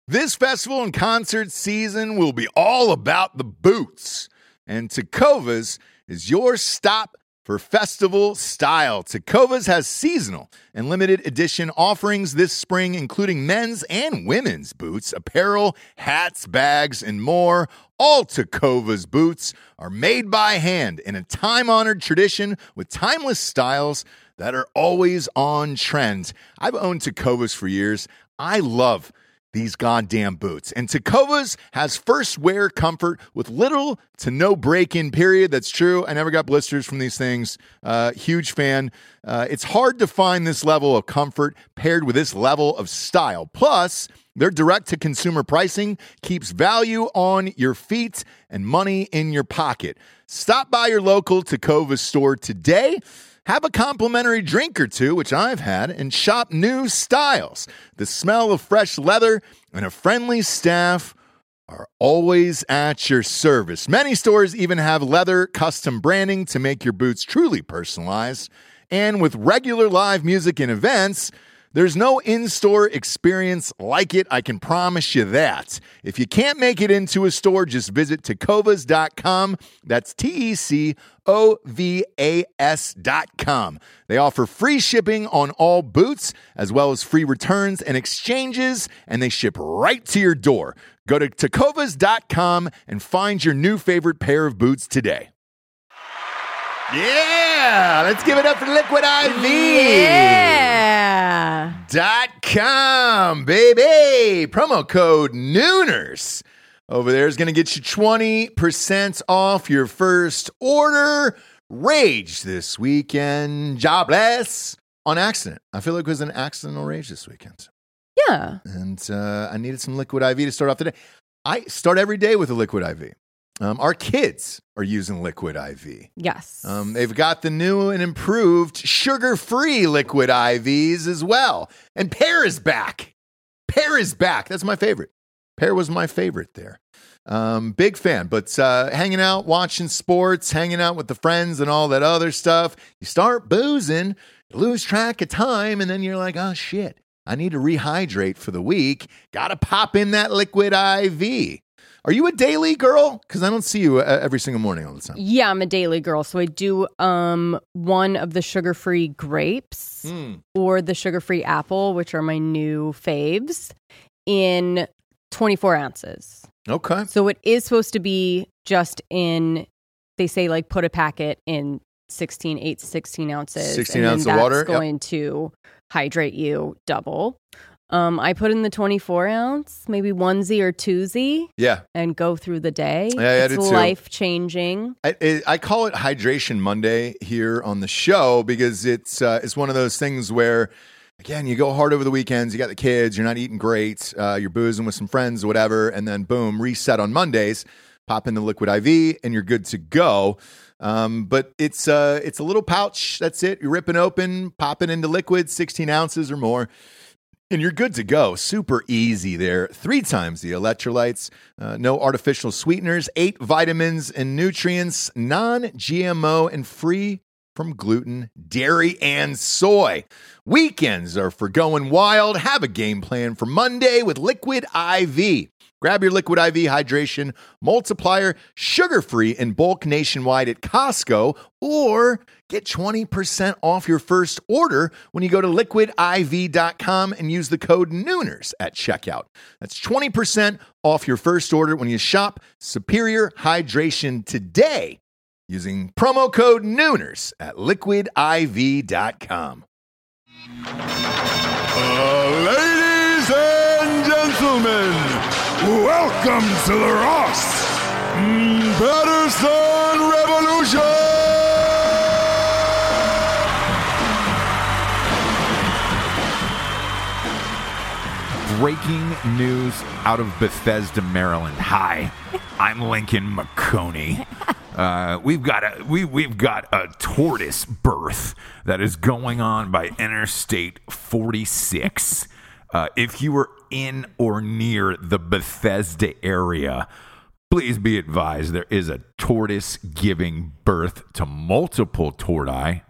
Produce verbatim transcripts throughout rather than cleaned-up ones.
This festival and concert season will be all about the boots, and Tecovas is your stop for festival style. Tecovas has seasonal and limited edition offerings this spring, including men's and women's boots, apparel, hats, bags, and more. All Tecovas boots are made by hand in a time-honored tradition with timeless styles that are always on trend. I've owned Tecovas for years. I love these goddamn boots. And Tecovas has first wear comfort with little to no break-in period. That's true. I never got blisters from these things. Uh, huge fan. Uh, it's hard to find this level of comfort paired with this level of style. Plus, their direct-to-consumer pricing keeps value on your feet and money in your pocket. Stop by your local Tecovas store today. Have a complimentary drink or two, which I've had, and shop new styles. The smell of fresh leather and a friendly staff are always at your service. Many stores even have leather custom branding to make your boots truly personalized. And with regular live music and events, there's no in-store experience like it, I can promise you that. If you can't make it into a store, just visit tecovas dot com. That's T E C O V A S dot com. They offer free shipping on all boots, as well as free returns and exchanges, and they ship right to your door. Go to tecovas dot com and find your new favorite pair of boots today. Yeah, let's give it up for Liquid I V. Yeah. Dot com, baby. Promo code Nooners over there is going to get you twenty percent off your first order. Rage this weekend. Jobless on accident. I feel like it was an accidental rage this weekend. Yeah. And uh, I needed some Liquid I V to start off the day. I start every day with a Liquid I V. Um, our kids are using Liquid I V. Yes. Um, they've got the new and improved sugar-free Liquid I Vs as well. And Pear is back. Pear is back. That's my favorite. Pear was my favorite there. Um, big fan. But uh, hanging out, watching sports, hanging out with the friends and all that other stuff. You start boozing, you lose track of time, and then you're like, oh, shit. I need to rehydrate for the week. Got to pop in that Liquid I V. Are you a daily girl? Because I don't see you every single morning all the time. Yeah, I'm a daily girl. So I do um, one of the sugar-free grapes mm. or the sugar-free apple, which are my new faves, in twenty-four ounces. Okay. So it is supposed to be just in, they say, like, put a packet in sixteen, eight to sixteen ounces. sixteen and ounces then of that's water. That's going yep. to hydrate you double. Um, I put in the twenty-four ounce, maybe onesie or twosie. Yeah. And go through the day. Yeah, yeah, it's life-changing. I, it, I call it Hydration Monday here on the show because it's uh, it's one of those things where, again, you go hard over the weekends, you got the kids, you're not eating great, uh, you're boozing with some friends or whatever, and then boom, reset on Mondays, pop in the Liquid I V, and you're good to go. Um, but it's, uh, it's a little pouch, that's it. You're ripping open, popping into liquid, sixteen ounces or more. And you're good to go. Super easy there. Three times the electrolytes, uh, no artificial sweeteners, eight vitamins and nutrients, non-G M O and free from gluten, dairy, and soy. Weekends are for going wild. Have a game plan for Monday with Liquid I V. Grab your Liquid I V hydration multiplier, sugar-free in bulk nationwide at Costco, or get twenty percent off your first order when you go to liquid I V dot com and use the code Nooners at checkout. That's twenty percent off your first order when you shop Superior Hydration today using promo code Nooners at liquid I V dot com. Uh, ladies and gentlemen, welcome to the Ross Patterson Revolution! Breaking news out of Bethesda, Maryland. Hi, I'm Lincoln McConey. Uh, we've got a we we've got a tortoise birth that is going on by Interstate forty-six. Uh, if you were in or near the Bethesda area, please be advised there is a tortoise giving birth to multiple torti.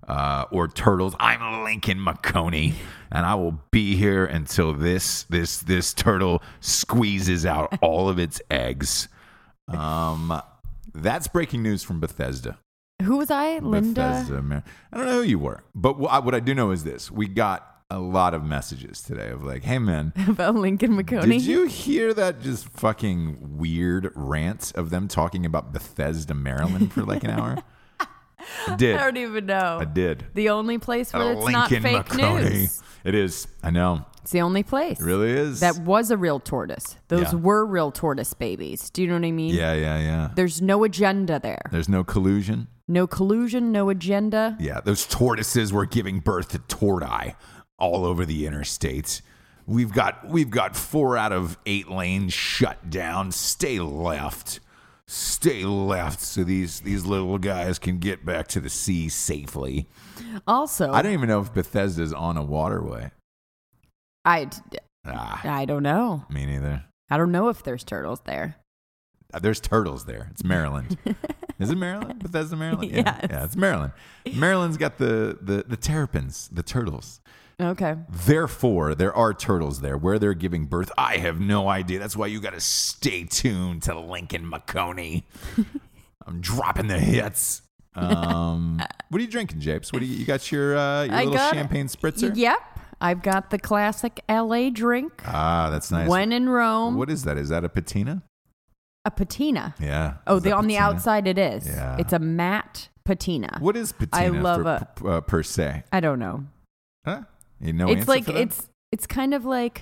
uh, or turtles. I'm Lincoln McConey, and I will be here until this this this turtle squeezes out all of its eggs. Um, that's breaking news from Bethesda. Who was I? Linda? Bethesda, man. I don't know who you were, but what I, what I do know is this: we got a lot of messages today of like, "Hey, man, About Lincoln McConey. did you hear that just fucking weird rant of them talking about Bethesda, Maryland for like an hour?" I did. I don't even know. I did. The only place where it's Lincoln not fake McConey. news. It is. I know. It's the only place. It really is. That was a real tortoise. Those Yeah. were real tortoise babies. Do you know what I mean? Yeah, yeah, yeah. There's no agenda there. There's no collusion. No collusion, no agenda. Yeah, those tortoises were giving birth to torti all over the interstates. We've got we've got four out of eight lanes shut down. Stay left. Stay left so these these little guys can get back to the sea safely. Also, I don't even know if Bethesda's on a waterway. I, Ah, I don't know. me neither. I don't know if there's turtles there. Uh, There's turtles there. It's Maryland. Is it Maryland? Bethesda, Maryland? Yeah, Yes. yeah, it's Maryland. Maryland's got the, the, the terrapins, the turtles. Okay. Therefore, there are turtles there. Where they're giving birth, I have no idea. That's why you got to stay tuned to Lincoln McConey. I'm dropping the hits. Um, what are you drinking, Japes? What do you, you got your uh, your I little got- champagne spritzer? Yep. I've got the classic L A drink. Ah, that's nice. When in Rome. What is that? Is that a patina? A patina. Yeah. Oh, Is the that on the patina? outside it is. Yeah. It's a matte patina. What is patina love for, a- p- uh, per se? I don't know. Huh? You know it's answer like for that? it's it's kind of like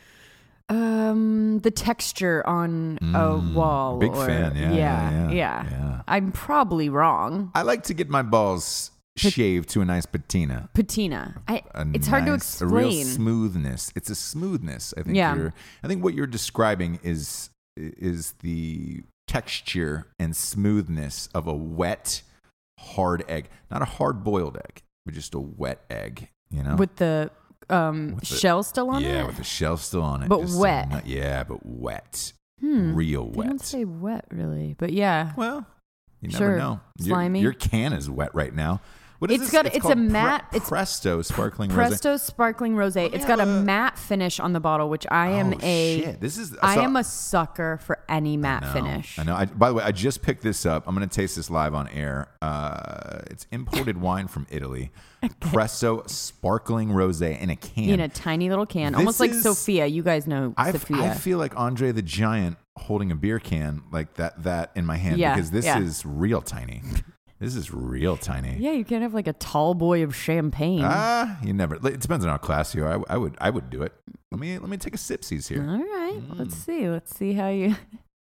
um the texture on a Mm, wall. big or- fan. Yeah, yeah, yeah, yeah. yeah. I'm probably wrong. I like to get my balls shaved to a nice patina. Patina. I. A It's hard to nice- A real explain. smoothness. It's a smoothness. I think. Yeah. You're, I think what you're describing is is the texture and smoothness of a wet, hard egg. Not a hard boiled egg, but just a wet egg. You know. With the um With the- shell still on yeah, it. with the shell still on it. But Just a wet. nut- yeah, but wet. Hmm. Real They wet. don't say wet really, but yeah. Well, you never Sure. know. Your- Slimy. Your, can is wet right now. What is It's this? got- it's a called Pre- matte- it's Presto sparkling rosé. Presto sparkling rosé. It's got a have a- matte finish on the bottle, which I am Oh, a shit. This is. I so- am a sucker for any matte I know, finish. I know. I, by the way, I just picked this up. I'm going to taste this live on air. Uh, it's imported wine from Italy. Presto sparkling rosé in a can. In a tiny little can, This almost like is- Sophia. You guys know I, f- Sophia. I feel like Andre the Giant holding a beer can like that that in my hand Yeah, because this yeah. is real tiny. This is real tiny. yeah, you can't have like a tall boy of champagne. Ah, you never. It depends on how classy you are. I, I would. I would do it. Let me. Let me take a sipsies here. All right, Mm. let's see. Let's see how you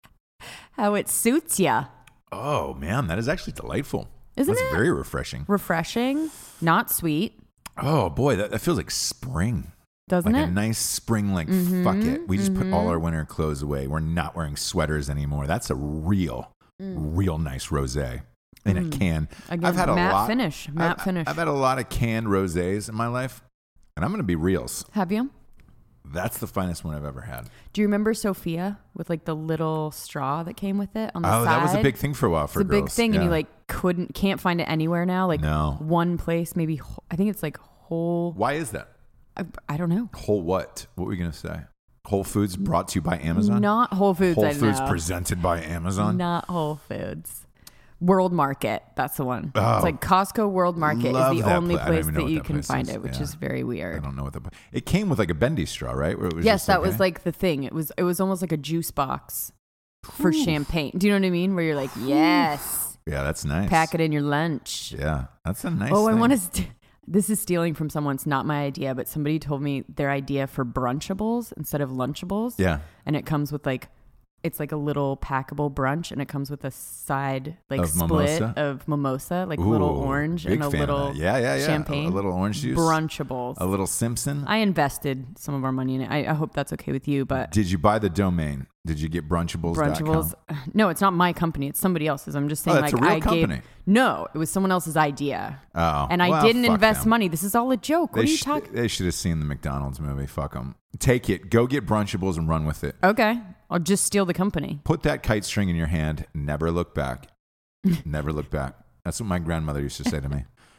how it suits you. Oh man, that is actually delightful. Isn't That's it? very refreshing. Refreshing, not sweet, Oh boy, that, that feels like spring. doesn't Like it? a nice spring. Like fuck it. We just put all our winter clothes away. We're not wearing sweaters anymore. That's a real, real nice rosé in a can. Again, I've had a matte lot. finish, matte I've, finish. I've had a lot of canned rosés in my life, and I'm going to be reals. have you? That's the finest one I've ever had. Do you remember Sophia with like the little straw that came with it on the Oh, side? that was a big thing for a while for It's a big girls. thing, and you Yeah. like couldn't can't find it anywhere now. Like No. one place, maybe wh- I think it's like whole. Why is that? I, I don't know. Whole what? What were you going to say? Whole Foods brought to you by Amazon? Not Whole Foods. Whole I Foods know. presented by Amazon? Not Whole Foods. World Market. That's the one. Oh. It's like Costco World Market Love is the that only pla- I don't place even know that what you that can place find is. it, which Yeah. is very I weird. don't know what the. It came with like a bendy straw, right? Where it was Yes, just that okay? was like the thing. It was it was almost like a juice box for champagne. Do you know what I mean? Where you're like, yes, Yeah, that's nice. pack it in your lunch. Yeah, that's a nice. Oh, I thing. want to. St- this is stealing from someone. It's not my idea, but somebody told me their idea for brunchables instead of lunchables. Yeah. And it comes with like, it's like a little packable brunch, and it comes with a side like Of split mimosa? of mimosa, like a little Ooh, orange big and a fan of little that. Yeah, yeah, yeah. champagne. A, a little orange juice. Brunchables. A little Simpson. I invested some of our money in it. I, I hope that's okay with you, but Did you buy the domain? Did you get brunchables? Brunchables. No, it's not my company. It's somebody else's. I'm just saying, Oh, that's like a real I company. gave. No, it was someone else's idea. Oh, And I well, didn't fuck invest them. money. This is all a joke. What They, are you sh- talking? they should have seen the McDonald's movie. Fuck them. Take it. Go get brunchables and run with it. Okay, I'll just steal the company. Put that kite string in your hand. Never look back. Never look back. That's what my grandmother used to say to me.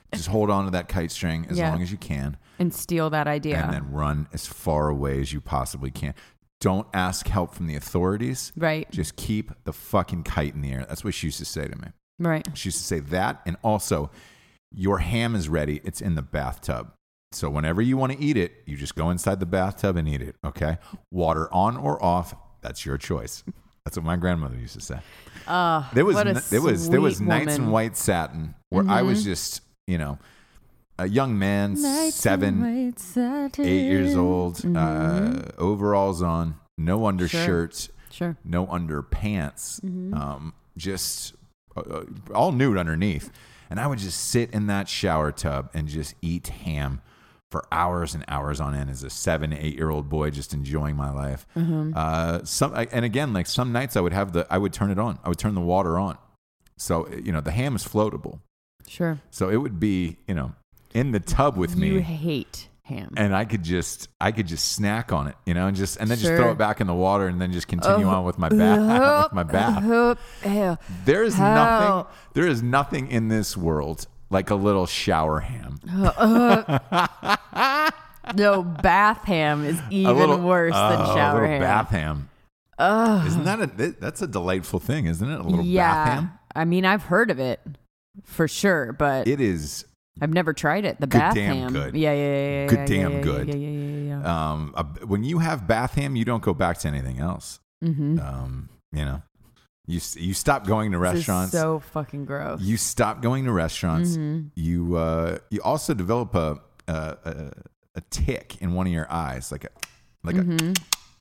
Just hold on to that kite string as Yeah. long as you can. And steal that idea. And then run as far away as you possibly can. Don't ask help from the authorities. Right. Just keep the fucking kite in the air. That's what she used to say to me. Right. She used to say that. And also, your ham is ready. It's in the bathtub. So whenever you want to eat it, you just go inside the bathtub and eat it. Okay. Water on or off. That's your choice. That's what my grandmother used to say. Uh, There was what a there was there was sweet nights in woman. white satin where I was just, you know, a young man, Nights seven, in white satin. eight years old, uh, overalls on, no undershirts, Sure. no underpants, um, just uh, uh, all nude underneath. And I would just sit in that shower tub and just eat ham for hours and hours on end as a seven, eight year old boy, just enjoying my life. Uh, some, and again, like some nights I would have the, I would turn it on. I would turn the water on. So, you know, the ham is floatable. Sure. So it would be, you know, in the tub with You me. hate ham. And I could just, I could just snack on it, you know, and just, and then just Sure. throw it back in the water, and then just continue on with my bath. with my bath. Ew. There is How? nothing, there is nothing in this world like a little shower ham. No, bath ham is even a little, worse than oh, shower a little ham. bath ham. Ugh. Isn't that a? That's a delightful thing, isn't it? A little yeah. bath ham. I mean, I've heard of it for sure, but It is I've never tried it. The good bath damn ham. good. Yeah, yeah, yeah, yeah. Good yeah, damn yeah, good. Yeah, yeah, yeah, yeah. yeah. um. A, when you have bath ham, you don't go back to anything else. Mm-hmm. Um. You know, you s- you stop going to This is restaurants. so fucking gross. You stop going to restaurants. Mhm. You uh, you also develop a, a a a tick in one of your eyes, like a like Mhm.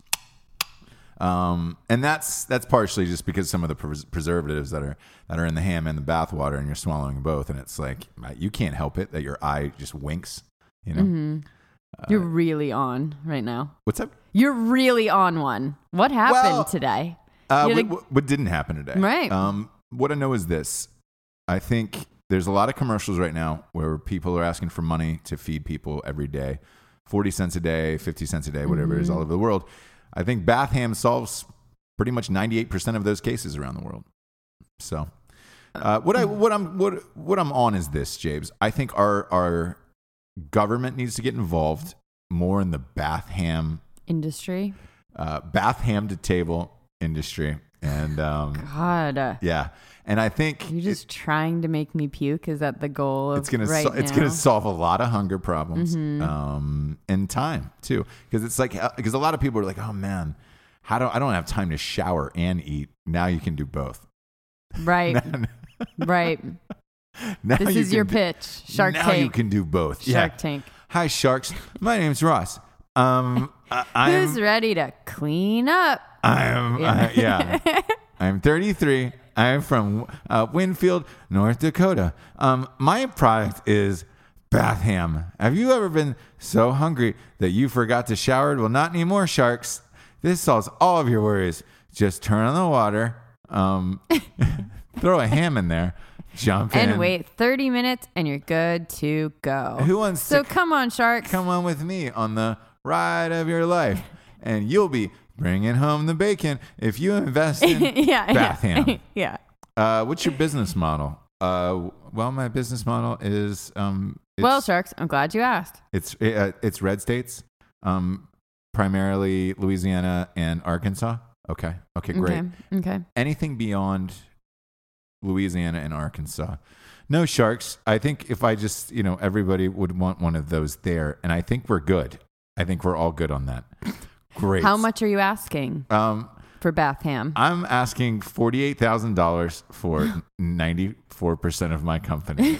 a. Um, and that's that's partially just because some of the pres- preservatives that are that are in the ham and the bath water, and you're swallowing both, and it's like you can't help it that your eye just winks. You know, Mhm. You're really on right now. what's up? You're really on one. What happened Well, today? Uh, You what, had a- what- what didn't happen today? Right. Um, what I know is this. I think there's a lot of commercials right now where people are asking for money to feed people every day. forty cents a day, fifty cents a day, whatever it is, all over the world. I think bath ham solves pretty much ninety-eight percent of those cases around the world. So uh, what I what I'm what what I'm on is this, James. I think our our government needs to get involved more in the bath ham Industry. uh, bath ham to table industry. And um, God. uh, yeah, and I think You're just trying to make me puke. Is that the goal of it's gonna right sol- it's now? gonna solve a lot of hunger problems Mhm. um, and time too, because it's like because a lot of people are like, oh man, how do I don't have time to shower and eat. Now you can do both. Right. Right. Now This you is can your do- pitch. Shark now Tank. you can do both. Shark yeah. Tank. Hi sharks. My name's Ross. Um, I, I'm Who's ready to clean up? I'm Yeah. uh, yeah. I'm thirty-three. I'm from uh, Winfield, North Dakota. Um, my product is bath ham. Have you ever been so hungry that you forgot to shower? Well, not anymore, sharks. This solves all of your worries. Just turn on the water, um, throw a ham in there, jump in, And wait thirty minutes and you're good to go. Who wants so to come on, sharks. come on with me on the ride of your life, and you'll be bringing home the bacon if you invest in yeah, bath yeah. ham. yeah. Uh, what's your business model? Uh, well, my business model is um, it's, Well, sharks, I'm glad you asked. it's uh, it's red states, um, primarily Louisiana and Arkansas. Okay, okay, great. Okay. Okay. Anything beyond Louisiana and Arkansas, no sharks. I think if I just you know everybody would want one of those there, and I think we're good. I think we're all good on that. Great. How much are you asking Um, for bath ham? I'm asking forty-eight thousand dollars for ninety-four percent of my company.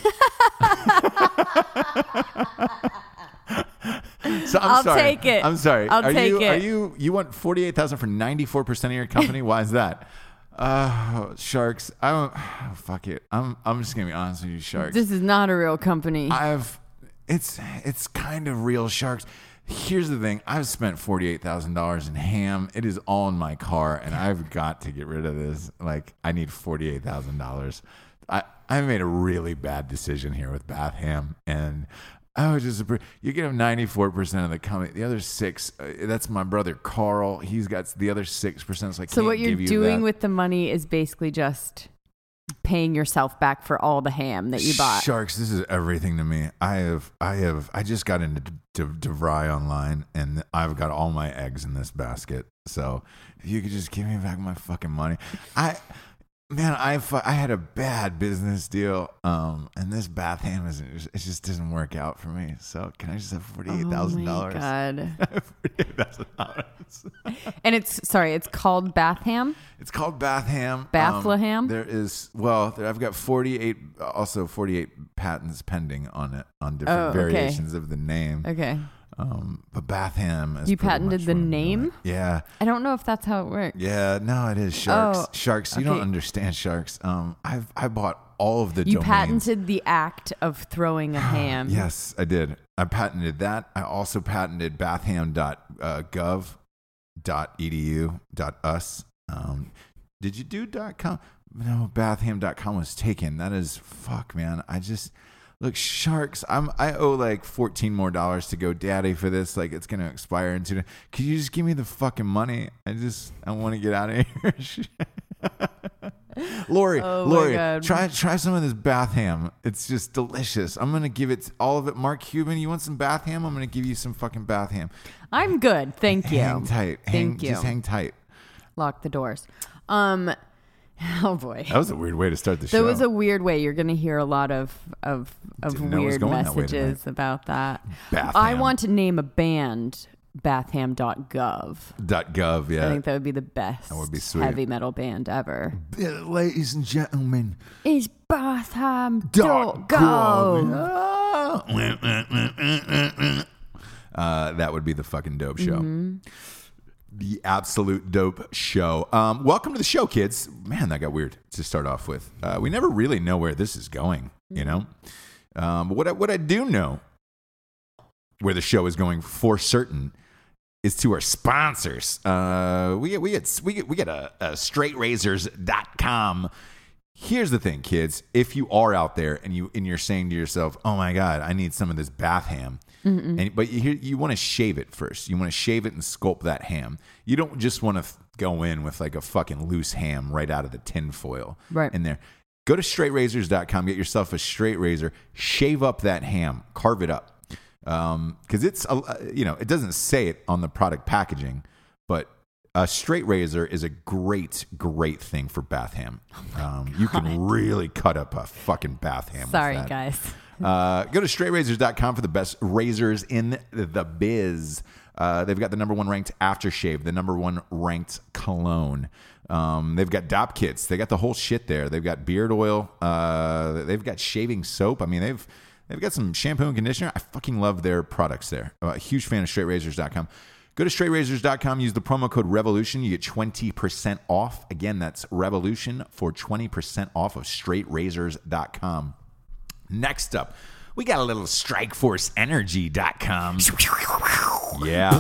So I'm I'll sorry. take it. I'm sorry. I'll are take you, it. Are you you want forty-eight thousand for ninety-four percent of your company? Why is that? Uh, sharks. I don't. Oh, fuck it. I'm I'm just gonna be honest with you, sharks. This is not a real company. I've it's it's kind of real sharks. Here's the thing. I've spent forty-eight thousand dollars in ham. It is all in my car, and I've got to get rid of this. Like, I need forty-eight thousand dollars. I, I made a really bad decision here with bath ham, and I was just, you give him ninety-four percent of the company. The other six, uh, that's my brother Carl. He's got the other six percent. So, I so can't what you're give you doing that. with the money is basically just paying yourself back for all the ham that you bought. Sharks, this is everything to me. I have, I have, I just got into De- De- DeVry online, and I've got all my eggs in this basket. So if you could just give me back my fucking money, I. Man, I I had a bad business deal, um, and this bath ham isn't. It just doesn't work out for me. So can I just have forty eight thousand dollars? Oh my god! forty eight thousand dollars. And it's sorry, it's called bath ham. It's called bath ham. Bethlehem. Um, there is well, there, I've got forty eight, also forty eight patents pending on it on different Oh, okay. variations of the name. Okay. Um, but bath ham is You pretty patented much the what I'm name? doing. Yeah. I don't know if that's how it works. Yeah, no, it is sharks. Oh, sharks, you okay. don't understand sharks. Um, I've I bought all of the You domains. patented the act of throwing a ham. Yes, I did. I patented that. I also patented bathham dot gov dot e d u dot u s. Um, did you do .com? No, bathham dot com was taken. That is fuck, man. I just look sharks. I'm I owe like fourteen more dollars to GoDaddy for this. Like it's gonna expire in two. Could you just give me the fucking money? I just I want to get out of here. Lori, Oh my Lori, God. try try some of this bath ham. It's just delicious. I'm gonna give it all of it. Mark Cuban, you want some bath ham? I'm gonna give you some fucking bath ham. I'm good. Thank you. Hang tight. Hang, Thank you. Just hang tight. Lock the doors. Um, oh boy. That was a weird way to start the That show. was a weird way. You're going to hear a lot of of, of Didn't know it was weird going that way messages tonight. about that. Bathham. I want to name a band bathham dot gov. Dot .gov, yeah. I think that would be the best That would be sweet. heavy metal band ever. Uh, Ladies and gentlemen, Is bathham dot dot gov. gov. Uh, that would be the fucking dope show. Mm-hmm. The absolute dope show. Um, welcome to the show, kids. Man, that got weird to start off with. Uh, we never really know where this is going, you know? Um, but what I, what I do know where the show is going for certain is to our sponsors. Uh, we get we get we get we get a, a straight razors dot com. Here's the thing, kids. If you are out there and you and you're saying to yourself, "Oh my God, I need some of this bath ham," and but you you want to shave it first. You want to shave it and sculpt that ham. You don't just want to f- go in with like a fucking loose ham right out of the tin foil Right. in there. Go to straight razors dot com. Get yourself a straight razor. Shave up that ham. Carve it up. Um, cause it's, a, you know, it doesn't say it on the product packaging, but a straight razor is a great, great thing for bath ham. Um, you can really cut up a fucking bath ham. Sorry, with that. guys. Uh, go to straight razors dot com for the best razors in the biz. Uh, they've got the number one ranked aftershave, the number one ranked cologne. Um, they've got D O P kits. They got the whole shit there. They've got beard oil. Uh, they've got shaving soap. I mean, they've they've got some shampoo and conditioner. I fucking love their products there. Uh, a huge fan of straight razors dot com. Go to straight razors dot com. Use the promo code REVOLUTION. You get twenty percent off. Again, that's REVOLUTION for twenty percent off of straight razors dot com. Next up, we got a little strike force energy dot com. Yeah.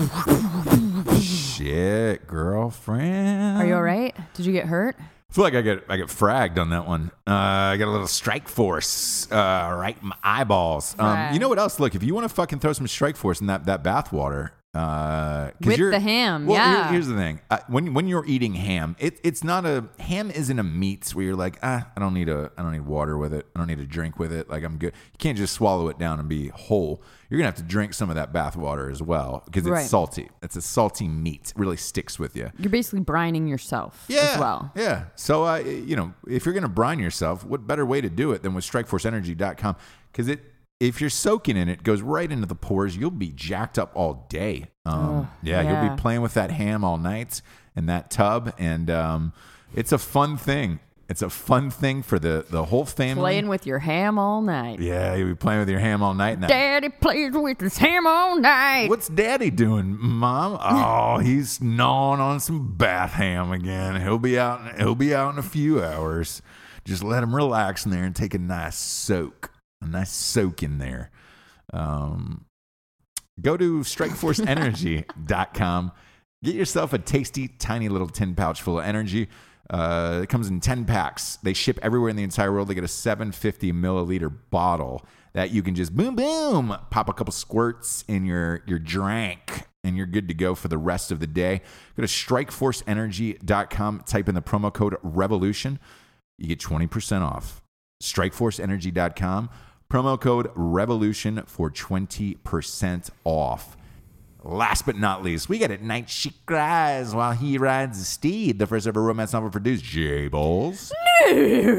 Shit, girlfriend. Are you all right? Did you get hurt? I feel like I get I get fragged on that one. Uh, I got a little Strike Force uh, right in my eyeballs. Um, Right. you know what else? Look, if you want to fucking throw some Strike Force in that that bath water, uh, 'cause With you're- the ham, well, here- yeah. here's the thing: uh, when when you're eating ham, it, it's not a ham isn't a meat where you're like, ah, I don't need a I don't need water with it. I don't need a drink with it. Like I'm good. You can't just swallow it down and be whole. You're gonna have to drink some of that bath water as well because it's Right. salty. It's a salty meat. It really sticks with you. You're basically brining yourself Yeah, as well. Yeah. So, uh, you know, if you're going to brine yourself, what better way to do it than with strike force energy dot com? Because it, if you're soaking in it, it goes right into the pores. You'll be jacked up all day. Um, Oh, yeah, yeah. you'll be playing with that ham all night in that tub. And um, it's a fun thing. It's a fun thing for the, the whole family. Playing with your ham all night. Yeah, you'll be playing with your ham all night. And that, Daddy plays with his ham all night. What's Daddy doing, Mom? Oh, he's gnawing on some bath ham again. He'll be out. He'll be out in a few hours. Just let him relax in there and take a nice soak, a nice soak in there. Um, go to strike force energy dot com. Get yourself a tasty, tiny little tin pouch full of energy. Uh, it comes in ten packs. They ship everywhere in the entire world. They get a seven hundred fifty milliliter bottle that you can just boom, boom, pop a couple squirts in your, your drink, and you're good to go for the rest of the day. Go to strike force energy dot com, type in the promo code REVOLUTION. you get twenty percent off. strike force energy dot com, promo code REVOLUTION for twenty percent off. Last but not least, we got At Night She Cries While He Rides the Steed, the first ever romance novel produced. J-Balls. Oh,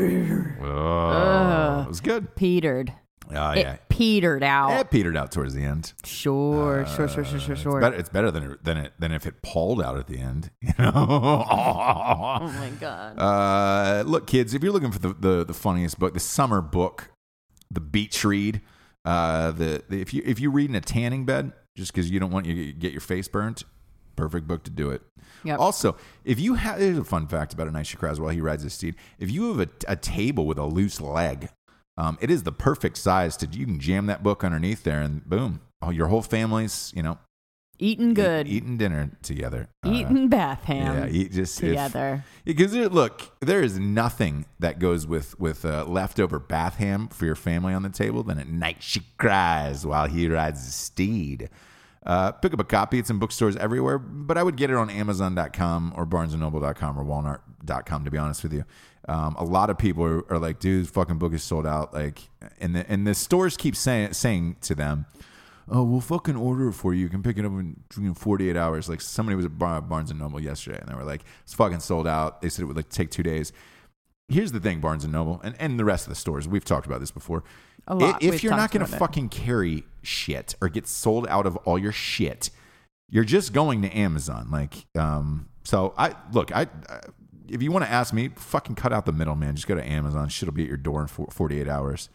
Ugh. it was good. Petered. Oh, It yeah. petered out. It petered out towards the end. Sure, sure, sure, sure, sure, It's sure. better, it's better than it, than it than if it palled out at the end. You know. Oh my god. Uh, look, kids, if you're looking for the, the, the funniest book, the summer book, the beach read, uh, the, the if you if you read in a tanning bed just because you don't want you to get your face burnt, perfect book to do it. Yep. Also, if you have, here's a fun fact about A Night She Cries While He Rides His Steed. If you have a, a table with a loose leg, um, it is the perfect size to, you can jam that book underneath there and boom, oh, your whole family's, you know, Eating good. Eat, eating dinner together. Eating Uh, bath ham yeah, eat just together. Because look, there is nothing that goes with with uh, leftover bath ham for your family on the table than At Night She Cries While He Rides His Steed. Uh, pick up a copy. It's in bookstores everywhere, but I would get it on amazon dot com or barnes and noble dot com or walmart dot com, to be honest with you. Um, a lot of people are, are like, dude, fucking book is sold out. Like, and the, and the stores keep saying saying to them, oh, we'll fucking order it for you. You can pick it up in, in forty-eight hours. Like, somebody was at Bar- Barnes and Noble yesterday, and they were like, it's fucking sold out. They said it would like take two days. Here's the thing, Barnes and Noble, and, and the rest of the stores. We've talked about this before. A lot. If We've you're not talked going to about it. fucking carry shit or get sold out of all your shit, you're just going to Amazon. Like, um, so I look, I, I if you want to ask me, fucking cut out the middleman. Just go to Amazon. Shit'll be at your door in forty-eight hours.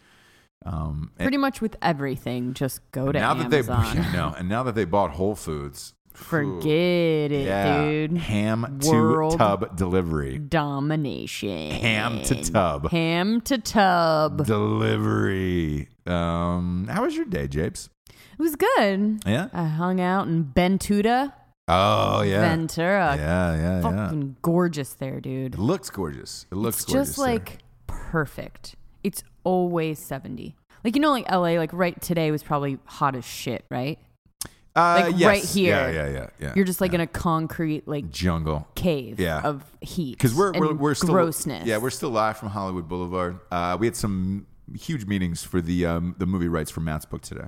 Um, and Pretty much with everything, just go to now Amazon. that they, yeah, no, and now that they bought Whole Foods, Forget it, yeah, dude. ham to World tub delivery, Domination. ham to tub Ham to tub. delivery. Um, how was your day, Japes? It was good. Yeah. I hung out in Ventura. Oh yeah, Ventura. yeah, yeah, yeah. Fucking gorgeous there, dude. It looks gorgeous. It looks It's gorgeous. just like perfect. It's always seventy. Like, you know, like L A, like right today was probably hot as shit, right? there. Uh, like yes. right here. Yeah, yeah, yeah, yeah. You're just like yeah. in a concrete like jungle cave Yeah. of heat. because we're we're and we're still grossness. Yeah, we're still live from Hollywood Boulevard. Uh, we had some huge meetings for the um, the movie rights for Matt's book today,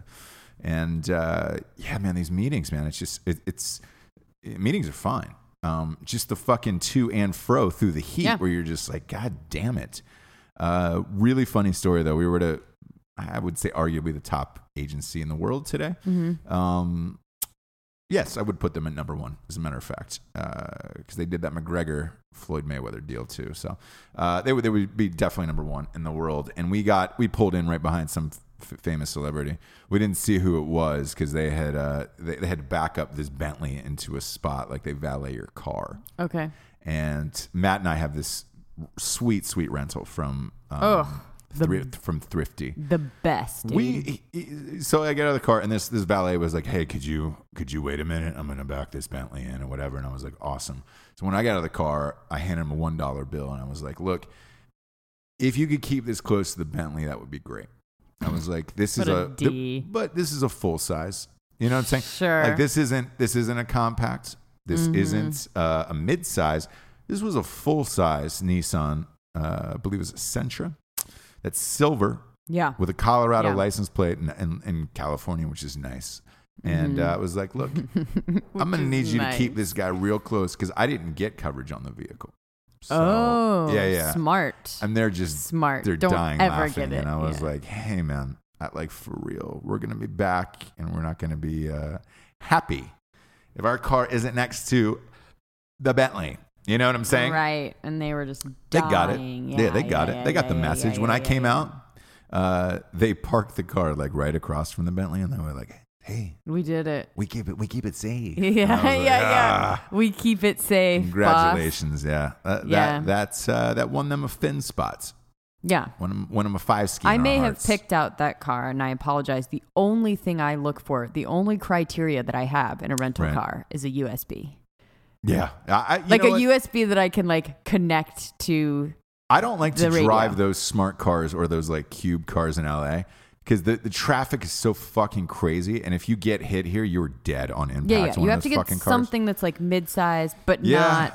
and uh, yeah, man, these meetings, man, it's just it, it's it, meetings are fine. Um, just the fucking to and fro through the heat, Yeah. where you're just like, God damn it. Uh, really funny story though. We were to, I would say, arguably the top agency in the world today. Mm-hmm. Um, yes, I would put them at number one, as a matter of fact, because uh, they did that McGregor Floyd Mayweather deal too. So uh, they would they would be definitely number one in the world. And we got we pulled in right behind some f- famous celebrity. We didn't see who it was because they had uh, they, they had to back up this Bentley into a spot, like they valet your car. Okay. And Matt and I have this sweet sweet rental from um, Ugh, the- Thrift, from Thrifty. The best, dude. We he- he- so I get out of the car and this this valet was like, "Hey, could you could you wait a minute? I'm gonna back this Bentley in or whatever." And I was like, "Awesome." So when I got out of the car, I handed him a one dollar bill and I was like, "Look, if you could keep this close to the Bentley, that would be great." I was like, "This is Put a a, D. but this is a full size. You know what I'm saying? Sure. Like this isn't this isn't a compact. This Mm-hmm. isn't uh, a mid size. This was a full size Nissan. Uh, I believe it was a Sentra. That's silver." Yeah. With a Colorado Yeah. license plate in, in, in California, which is nice. And uh, I was like, look, I'm going to need is you nice. to keep this guy real close because I didn't get coverage on the vehicle. So, oh, yeah, yeah. Smart. And they're just, Smart. they're Don't dying ever laughing. get it. And I was Yeah. like, hey, man, I, like for real, we're going to be back and we're not going to be uh, happy if our car isn't next to the Bentley. You know what I'm saying? Right. And they were just They dying. got it. Yeah, Yeah, they got yeah, it. They got yeah, the yeah, message. yeah, when yeah, I yeah, came yeah. out, uh, they parked the car like right across from the Bentley, and they were like, "Hey, We did it. we keep it, we keep it safe." Yeah, And yeah, I was like, yeah. "Ah, We keep it safe. Congratulations, yeah. That, Yeah. that that's uh, that won them a fin spots. Boss. Yeah. Won them, won them a five ski. I in our may have hearts. picked out that car, and I apologize. The only thing I look for, the only criteria that I have in a rental Right. car is a U S B. Yeah, I, I, you Like know a what? U S B that I can like connect to. I don't like to the radio. drive those smart cars or those like cube cars in L A because the, the traffic is so fucking crazy. And if you get hit here, you're dead on impact. Yeah, yeah. on You one have of to those get fucking cars. something that's like mid-size, but Yeah. not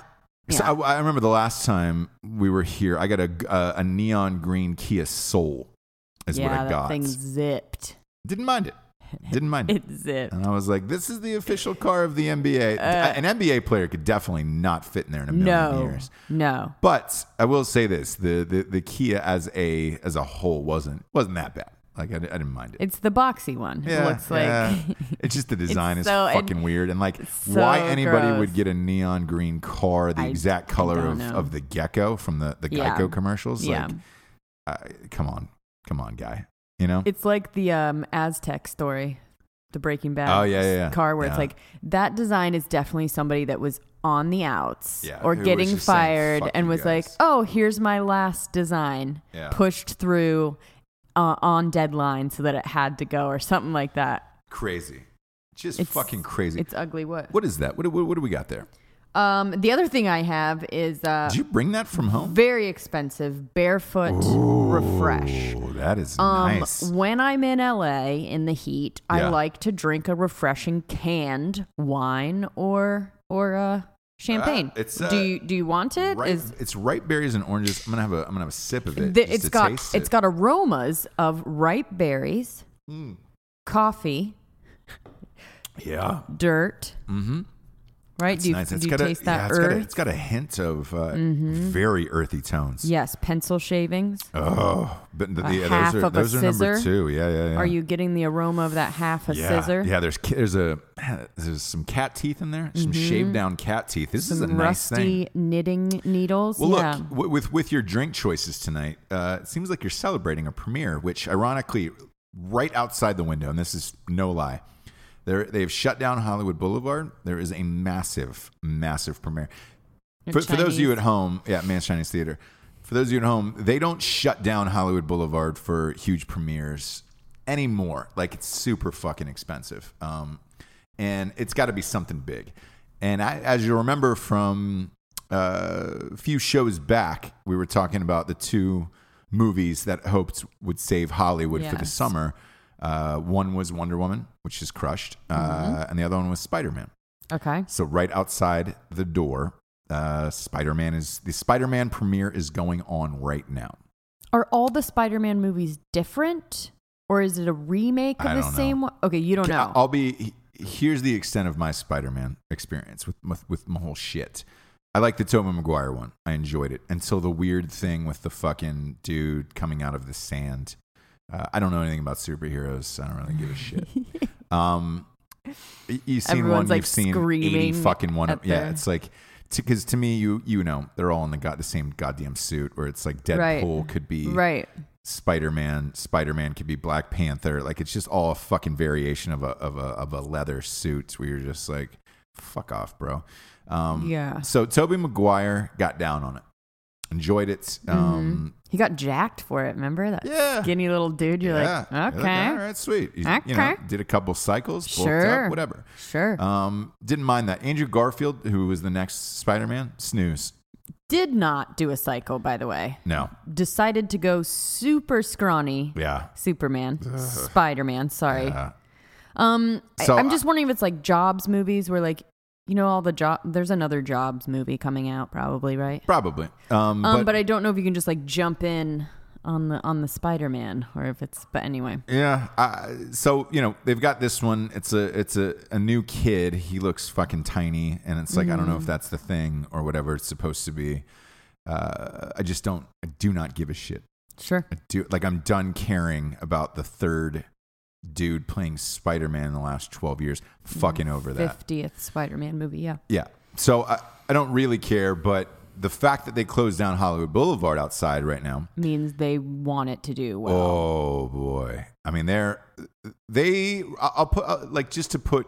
So Yeah. I, I remember the last time we were here, I got a a, a neon green Kia Soul. Is yeah, what I that got. thing zipped. Didn't mind it. Didn't mind it. It zipped. And I was like, this is the official car of the N B A. Uh, An N B A player could definitely not fit in there in a million No, years. no. But I will say this: the, the the Kia as a as a whole wasn't wasn't that bad. Like I, I didn't mind it. It's the boxy one. It looks like yeah. It's just the design It's is so- fucking and weird, and like so why anybody gross. would get a neon green car the I- exact I color don't of, know. of the gecko from the the Yeah. Geico commercials. Yeah. Like, uh, come on, come on, guy. You know. it's like the um, Aztec story, the Breaking Bad Oh, yeah, yeah, yeah. car, where Yeah. it's like that design is definitely somebody that was on the outs Yeah, or who was getting just saying, fired "Fuck and you was like, guys." "Oh, here's my last design," Yeah. pushed through uh, on deadline so that it had to go or something like that. Crazy, just It's- fucking crazy. It's ugly. What? What is that? What, what what do we got there? Um, the other thing I have is uh, Did you bring that from home? very expensive barefoot refresh. Oh, that is Um, nice. When I'm in L A in the heat, I Yeah. like to drink a refreshing canned wine or or uh, champagne. Uh, it's, uh, do you do you want it? Ripe, Is it's ripe berries and oranges. I'm gonna have a I'm gonna have a sip of it. the, just it's to got taste it's it. got aromas of ripe berries, Mm. coffee, yeah. dirt. Mm-hmm. Right? It's do you, nice. It's do you got taste a, that yeah, it's earth? got a, it's got a hint of uh, very earthy tones. Yes, pencil shavings. Oh, but the, A the, half those are of a those are number scissor? two. Yeah, yeah, yeah. Are you getting the aroma of that half a yeah. scissor? Yeah, there's ki- there's a there's some cat teeth in there. Some shaved down cat teeth. This is a Some nice rusty thing. knitting needles. Well, yeah. look, w- with with your drink choices tonight, uh, it seems like you're celebrating a premiere, which ironically, right outside the window, and this is no lie, They're, they've shut down Hollywood Boulevard. There is a massive, massive premiere. For, for those of you at home, yeah, Man's Chinese Theater. For those of you at home, they don't shut down Hollywood Boulevard for huge premieres anymore. Like, it's super fucking expensive. Um, and it's got to be something big. And I, as you remember from uh, a few shows back, we were talking about the two movies that hoped would save Hollywood for the Yes. summer. Uh, one was Wonder Woman, which is crushed, uh, Mm-hmm. and the other one was Spider-Man. Okay. So right outside the door, uh, Spider-Man is the Spider-Man premiere is going on right now. Are all the Spider-Man movies different, or is it a remake of I the don't know. same one? Okay, you don't Okay, know. I'll be. Here's the extent of my Spider-Man experience with with, with my whole shit. I like the Tobey Maguire one. I enjoyed it until the weird thing with the fucking dude coming out of the sand. Uh, I don't know anything about superheroes. So I don't really give a shit. um, y- you've seen Everyone's, one. like, You've seen eighty screaming fucking one. at Yeah, their- it's like because to me, you you know, they're all in the got the same goddamn suit. Where it's like Deadpool Right. could be right. Spider-Man, Spider-Man could be Black Panther. Like it's just all a fucking variation of a of a of a leather suit where you're just like, fuck off, bro. Um, Yeah. So Tobey Maguire got down on it, enjoyed it. Um, He got jacked for it. Remember that Yeah. skinny little dude? You're yeah. like, You're okay, all right, sweet. You, you Okay. know, did a couple cycles, bulked Sure. up, whatever. sure. Um, didn't mind that. Andrew Garfield, who was the next Spider-Man, snooze. Did not do a cycle, by the way. No. Decided to go super scrawny. Yeah. Superman, Spider-Man. Sorry. Yeah. Um, I- So I'm I- just wondering if it's like Jobs movies where like, you know, all the job. There's another Jobs movie coming out, probably, right? Probably. Um, Um, but, but, I don't know if you can just like jump in on the on the Spider-Man or if it's. But anyway, Yeah. Uh, so you know they've got this one. It's a it's a, a new kid. He looks fucking tiny, and it's like I don't know if that's the thing or whatever it's supposed to be. Uh, I just don't. I do not give a shit. sure. I do like I'm done caring about the third dude playing Spider-Man in the last twelve years. Fucking over that. fiftieth Spider-Man movie. Yeah. Yeah. So I I don't really care, but the fact that they closed down Hollywood Boulevard outside right now. Means they want it to do well. Oh boy! I mean, they're they. I'll put uh, like just to put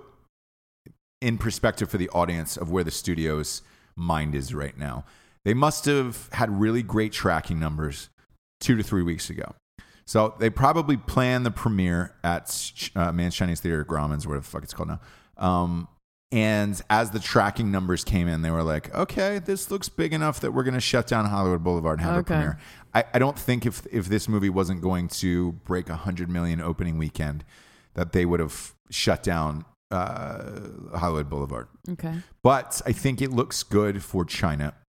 in perspective for the audience of where the studio's mind is right now. They must have had really great tracking numbers two to three weeks ago. So they probably planned the premiere at uh, Man's Chinese Theater, Grauman's, whatever the fuck it's called now. Um, and as the tracking numbers came in, they were like, okay, this looks big enough that we're going to shut down Hollywood Boulevard and have Okay. a premiere. I, I don't think if if this movie wasn't going to break one hundred million opening weekend, that they would have shut down uh, Hollywood Boulevard. Okay. But I think it looks good for China.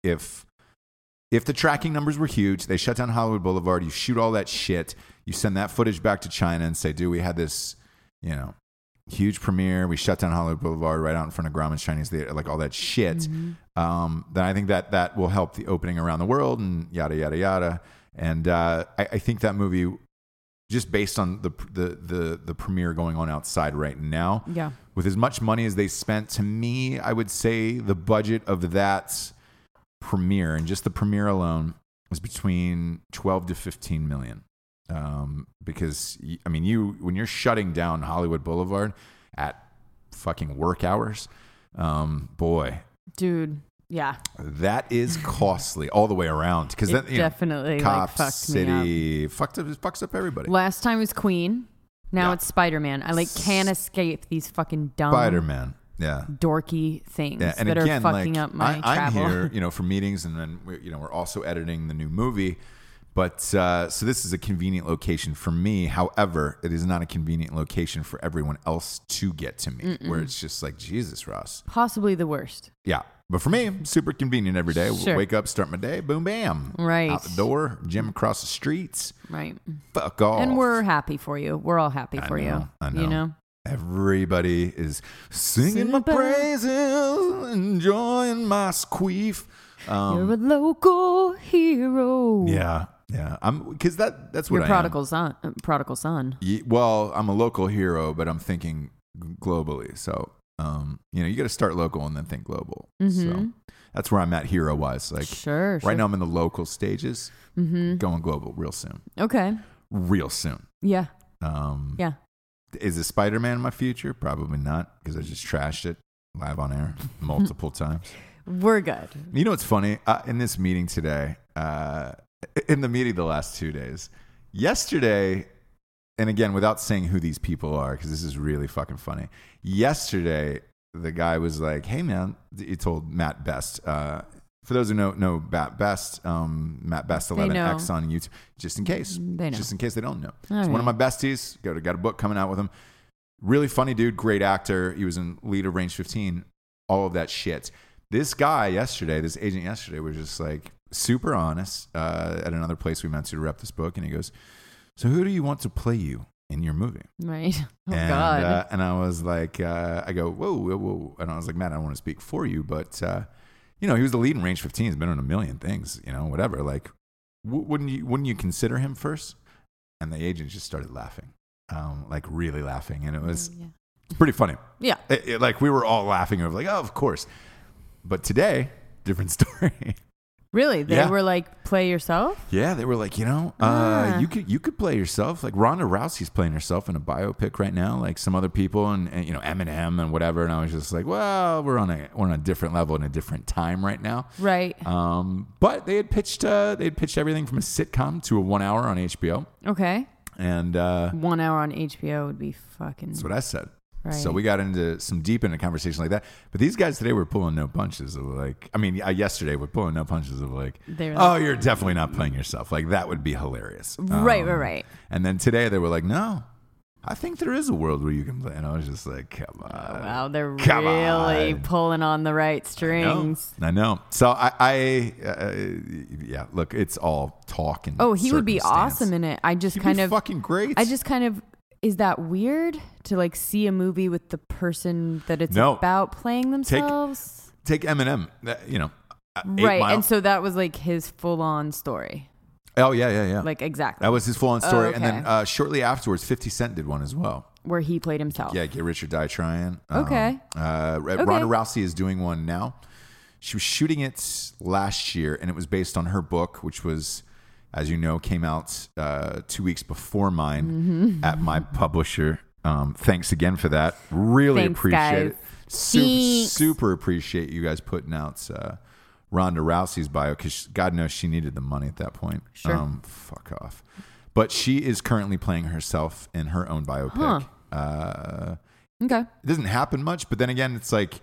if if the tracking numbers were huge, they shut down Hollywood Boulevard, you shoot all that shit, you send that footage back to China and say, dude, we had this, you know, huge premiere, we shut down Hollywood Boulevard right out in front of Grauman's Chinese Theater, like all that shit, mm-hmm. um, then I think that that will help the opening around the world and yada, yada, yada. And uh, I, I think that movie, just based on the, the the the premiere going on outside right now, yeah. with as much money as they spent, to me, I would say the budget of that premiere, and just the premiere alone, was between twelve to fifteen million. Um, because I mean, you when you're shutting down Hollywood Boulevard at fucking work hours, um, boy, dude, yeah, that is costly all the way around. Because that you definitely know, Cop like, fucked City me up. fucked up, fucks up everybody. Last time was Queen. Now Yeah. it's Spider-Man. I like can't escape these fucking dumb Spider-Man, yeah. dorky things Yeah, and that again, are fucking like, up my I, I'm travel. here, you know, for meetings, and then we're, you know we're also editing the new movie. But uh, so this is a convenient location for me. However, it is not a convenient location for everyone else to get to me. Mm-mm. Where it's just like, Jesus, Ross. Possibly the worst. Yeah, but for me, super convenient every day. Sure. Wake up, start my day, boom, bam, Right. out the door, gym across the streets. Right. Fuck off. And we're happy for you. We're all happy I for know, you. I know. You know? Everybody is singing Sing my about- praises, enjoying my squeef. Um, You're a local hero. Yeah, yeah. I'm because that that's what You're I prodigal son. uh, Prodigal son. am. Ye- Well, I'm a local hero, but I'm thinking globally. So, um, you know, you got to start local and then think global. So Mhm. that's where I'm at hero wise. Like Sure. right sure. now, I'm in the local stages. Mm-hmm. Going global real soon. Okay. Real soon. Yeah. Um, Yeah. Is a Spider-Man in my future? Probably not, because I just trashed it live on air multiple times. We're good. You know what's funny? Uh, in this meeting today, uh, in the meeting the last two days, yesterday, and again, without saying who these people are, because this is really fucking funny. Yesterday, the guy was like, hey, man, he told Matt Best. Uh, for those who know, know Matt Best, um, Matt Best eleven X on YouTube, just in case. They know. Just in case they don't know. All He's right. one of my besties. Got, got a book coming out with him. Really funny dude, great actor. He was in lead of Range fifteen, all of that shit. This guy yesterday, this agent yesterday, was just like super honest uh, at another place we met to rep this book. And he goes, so who do you want to play you in your movie? Right. Oh, and, God. Uh, and I was like, uh, I go, whoa, whoa, whoa. And I was like, man, I don't want to speak for you. But, uh, you know, he was the lead in Range fifteen. He's been on a million things, you know, whatever. Like, w- wouldn't you wouldn't you consider him first? And the agent just started laughing, um, like really laughing. And it was yeah. pretty funny. Yeah. It, it, like we were all laughing. We were like, oh, of course. But today, different story. Really? They Yeah. were like, play yourself? Yeah, they were like, you know, uh, Ah. you could you could play yourself. Like Ronda Rousey's playing herself in a biopic right now. Like some other people, and, and you know, Eminem and whatever. And I was just like, well, we're on a we're on a different level and a different time right now. Right. Um, but they had pitched uh, they had pitched everything from a sitcom to a one hour on H B O, Okay. and uh, One hour on H B O would be fucking. that's what I said. Right. So we got into some deep into conversation like that. But these guys today were pulling no punches of like, I mean, uh, yesterday we're pulling no punches of like, They're oh, like- you're definitely not playing yourself. Like that would be hilarious. Right, Um, right, right. And then today they were like, no, I think there is a world where you can play. And I was just like, come on. Oh, wow, they're Come really on. pulling on the right I know. strings. I know. So I, I uh, yeah, look, it's all talk and Oh, he would be circumstance. awesome in it. I just He'd kind be of fucking great. I just kind of is that weird to like see a movie with the person that it's No. about playing themselves? Take Eminem, uh, you know. uh, Eight Right. Mile. And so that was like his full on story. Oh, yeah, yeah, yeah. Like exactly. That was his full-on story. Oh, And then okay. uh, shortly afterwards, fifty Cent did one as well. where he played himself. Yeah, Get Rich or Die Trying. Um, Okay. Uh, Okay. Ronda Rousey is doing one now. She was shooting it last year, and it was based on her book, which was, as you know, came out uh, two weeks before mine Mm-hmm. at my publisher. Um, thanks again for that. Really Thanks, appreciate guys. it. Super, Thanks. super appreciate you guys putting out uh, Ronda Rousey's bio, because God knows she needed the money at that point. Sure. Um, fuck off. But she is currently playing herself in her own biopic. Huh. Uh, Okay. it doesn't happen much, but then again, it's like,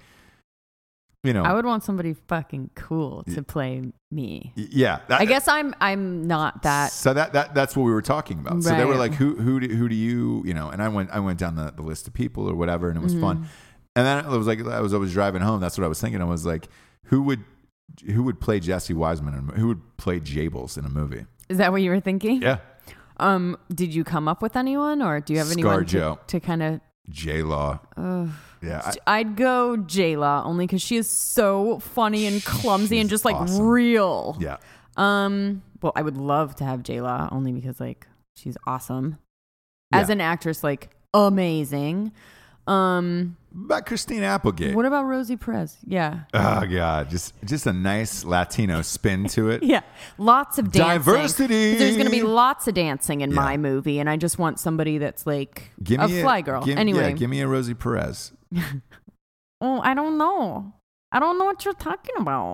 you know, I would want somebody fucking cool to play me. y- yeah. that- I guess I'm I'm not that. So that, that that's what we were talking about. So they were Right. like, who who do, who do you you know? And I went I went down the, the list of people or whatever, and it was Mm-hmm. fun. And then it was like I was I was driving home. That's what I was thinking. I was like, who would who would play Jesse Wiseman? In, who would play Jables in a movie? Is that what you were thinking? Yeah. Um, did you come up with anyone, or do you have anyone to, to kind of J Law? Uh, yeah, I, I'd go J Law only because she is so funny and clumsy She's and just like awesome. real. Yeah. Um. Well, I would love to have J Law only because like she's awesome as Yeah. an actress, like amazing. Um. What about Christina Applegate? What about Rosie Perez? Yeah. Oh god, just just a nice Latino spin to it. Yeah, lots of dancing. Diversity. 'Cause there's going to be lots of dancing in Yeah. my movie, and I just want somebody that's like Give a me fly girl. give- anyway, yeah, give me a Rosie Perez. oh, I don't know. I don't know what you're talking about.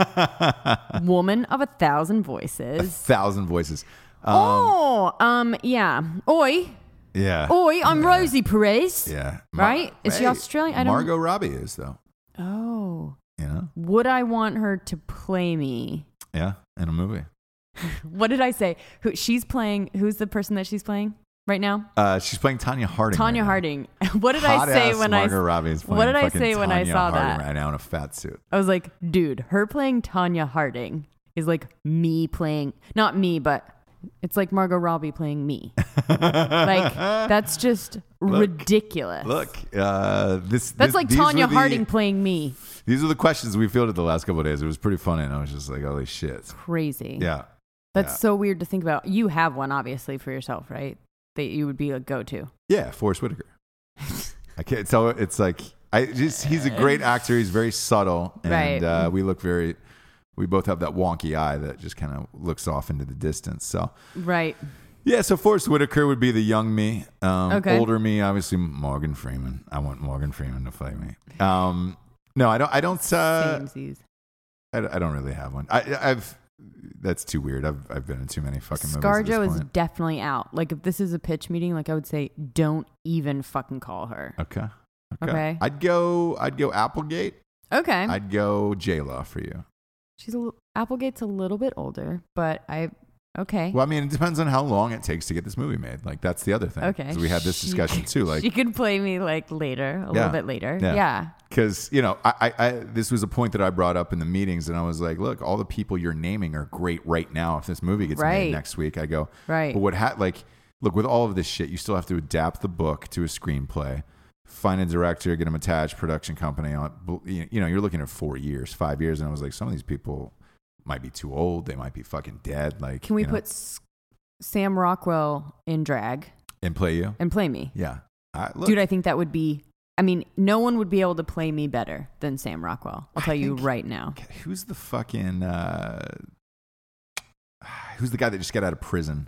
Woman of a thousand A voices. thousand voices. Um, oh, um, yeah. Oi, yeah. oi, I'm yeah. Rosie Perez. Yeah. Right? Is she Australian? I don't- Margot Robbie is though. Oh, You know. would I want her to play me? Yeah, in a movie. What did I say? Who she's playing? Who's the person that she's playing right now? Uh, she's playing Tanya Harding. Tanya right now. Harding. What did Hot I say ass when Margot I? Robbie is what playing did I fucking say when I Tanya saw Harding that? right now in a fat suit? I was like, dude, her playing Tanya Harding is like me playing, not me, but it's like Margot Robbie playing me. Like that's just ridiculous. Look, uh, this. That's this, like these Tanya were the- Harding playing me. These are the questions we fielded the last couple of days. It was pretty funny, and I was just like, "Holy shit!" Crazy. Yeah, That's yeah. so weird to think about. You have one obviously for yourself, right? That you would be a go-to. yeah. Forrest Whitaker. I can't tell. It's like I just. He's a great actor. He's very subtle, and Right. uh, we look very. We both have that wonky eye that just kind of looks off into the distance. So Right. yeah, so Forrest Whitaker would be the young me. Um, Okay. Older me, obviously Morgan Freeman. I want Morgan Freeman to play me. Um, no, I don't. I don't. Uh, Samesies. I, I don't really have one. I, I've. That's too weird. I've I've been in too many fucking movies. at ScarJo this is point. definitely out. Like if this is a pitch meeting, like I would say, don't even fucking call her. Okay. Okay. Okay. I'd go. I'd go Applegate. Okay. I'd go J Law for you. She's a li- Applegate's a little bit older, but I okay. Well, I mean, it depends on how long it takes to get this movie made. Like that's the other thing. Okay. 'Cause we had this She- discussion too. Like she could play me like later, a Yeah. little bit later. Yeah. Yeah. because you know, I, I, I this was a point that I brought up in the meetings, and I was like, look, all the people you're naming are great right now. If this movie gets Right. made next week, I go Right. But what ha- like look with all of this shit, you still have to adapt the book to a screenplay, find a director, get them attached, production company on. You know, you're looking at four years, five years, and I was like, some of these people might be too old. They might be fucking dead. Like, Can we you know, put S- Sam Rockwell in drag and play you? and play me? Yeah, I, look, Dude, I think that would be. I mean, no one would be able to play me better than Sam Rockwell. I'll I tell you think- right now. who's the fucking uh, who's the guy that just got out of prison?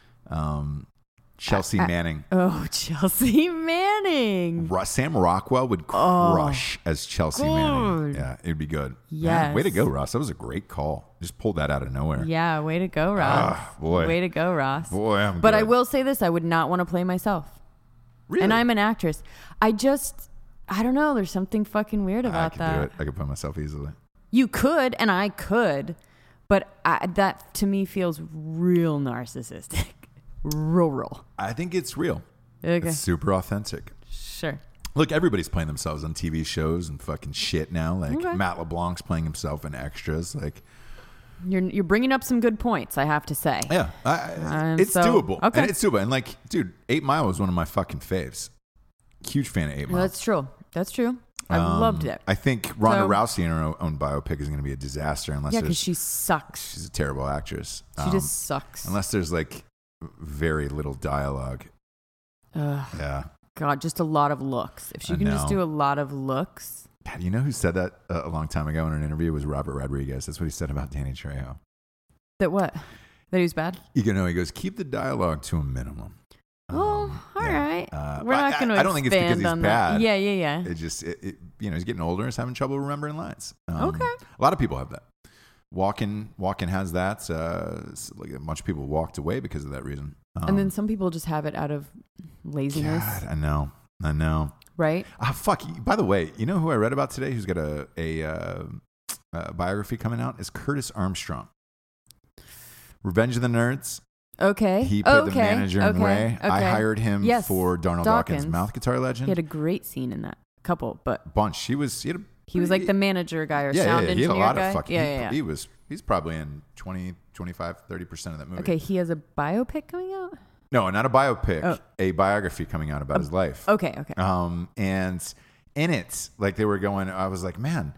Um, Chelsea I- I- Manning. Oh, Chelsea Manning. Ru- Sam Rockwell would Oh, crush as Chelsea Manning. good. Yeah, it'd be good. Yes. Man, way to go, Ross. That was a great call. Just pulled that out of nowhere. Yeah, way to go, Ross. Ah, boy. Way to go, Ross. Boy, I'm But good. I will say this, I would not want to play myself. Really? And I'm an actress. I just, I don't know. There's something fucking weird I about could that. do it. I could play myself easily. You could, and I could, but I, that to me feels real narcissistic. Rural. I think it's real. Okay. It's super authentic. Sure. Look, everybody's playing themselves on T V shows and fucking shit now. Like Okay. Matt LeBlanc's playing himself in extras. Like, You're you're bringing up some good points, I have to say. yeah, I, Um, it's so- doable. okay. And it's doable. And like, dude, Eight Mile was one of my fucking faves. Huge fan of Eight Mile. That's true. That's true. I Um, loved it. I think Ronda So- Rousey in her own- own biopic is going to be a disaster unless Yeah, there's because she sucks. she's a terrible actress. She Um, just sucks. unless there's like very little dialogue. Ugh, Yeah. God, just a lot of looks. If she I can just know. do a lot of looks. God, you know who said that uh, a long time ago in an interview was Robert Rodriguez. That's what he said about Danny Trejo. That what? That he was bad? You know, he goes, keep the dialogue to a minimum. Oh, Um, all yeah. right. Uh, We're but not I- going to I don't think it's because he's on bad. that. Yeah, yeah, yeah. It just, it, it, you know, he's getting older and he's having trouble remembering lines. Um, Okay. A lot of people have that. Walken, Walken has that. Uh, s- like a bunch of people walked away because of that reason. Um, And then some people just have it out of laziness, God, I know, I know. right? Ah, fuck. By the way, you know who I read about today? Who's got a a, uh, a biography coming out? Is Curtis Armstrong. Revenge of the Nerds. Okay. He played okay. the manager in okay. Ray. Okay. I hired him Yes. for Darnell Dawkins, Dawkins. Mouth Guitar Legend. He had a great scene in that couple, but bunch. He was he had a He was like the manager guy or yeah, sound yeah, yeah. He had engineer a lot guy. of fucking. yeah, he, yeah, yeah. he was. He's probably in twenty, twenty-five, thirty percent of that movie. Okay, he has a biopic coming out. No, not a biopic. Oh. A biography coming out about his life. Okay, okay. Um, and in it, like they were going, I was like, man,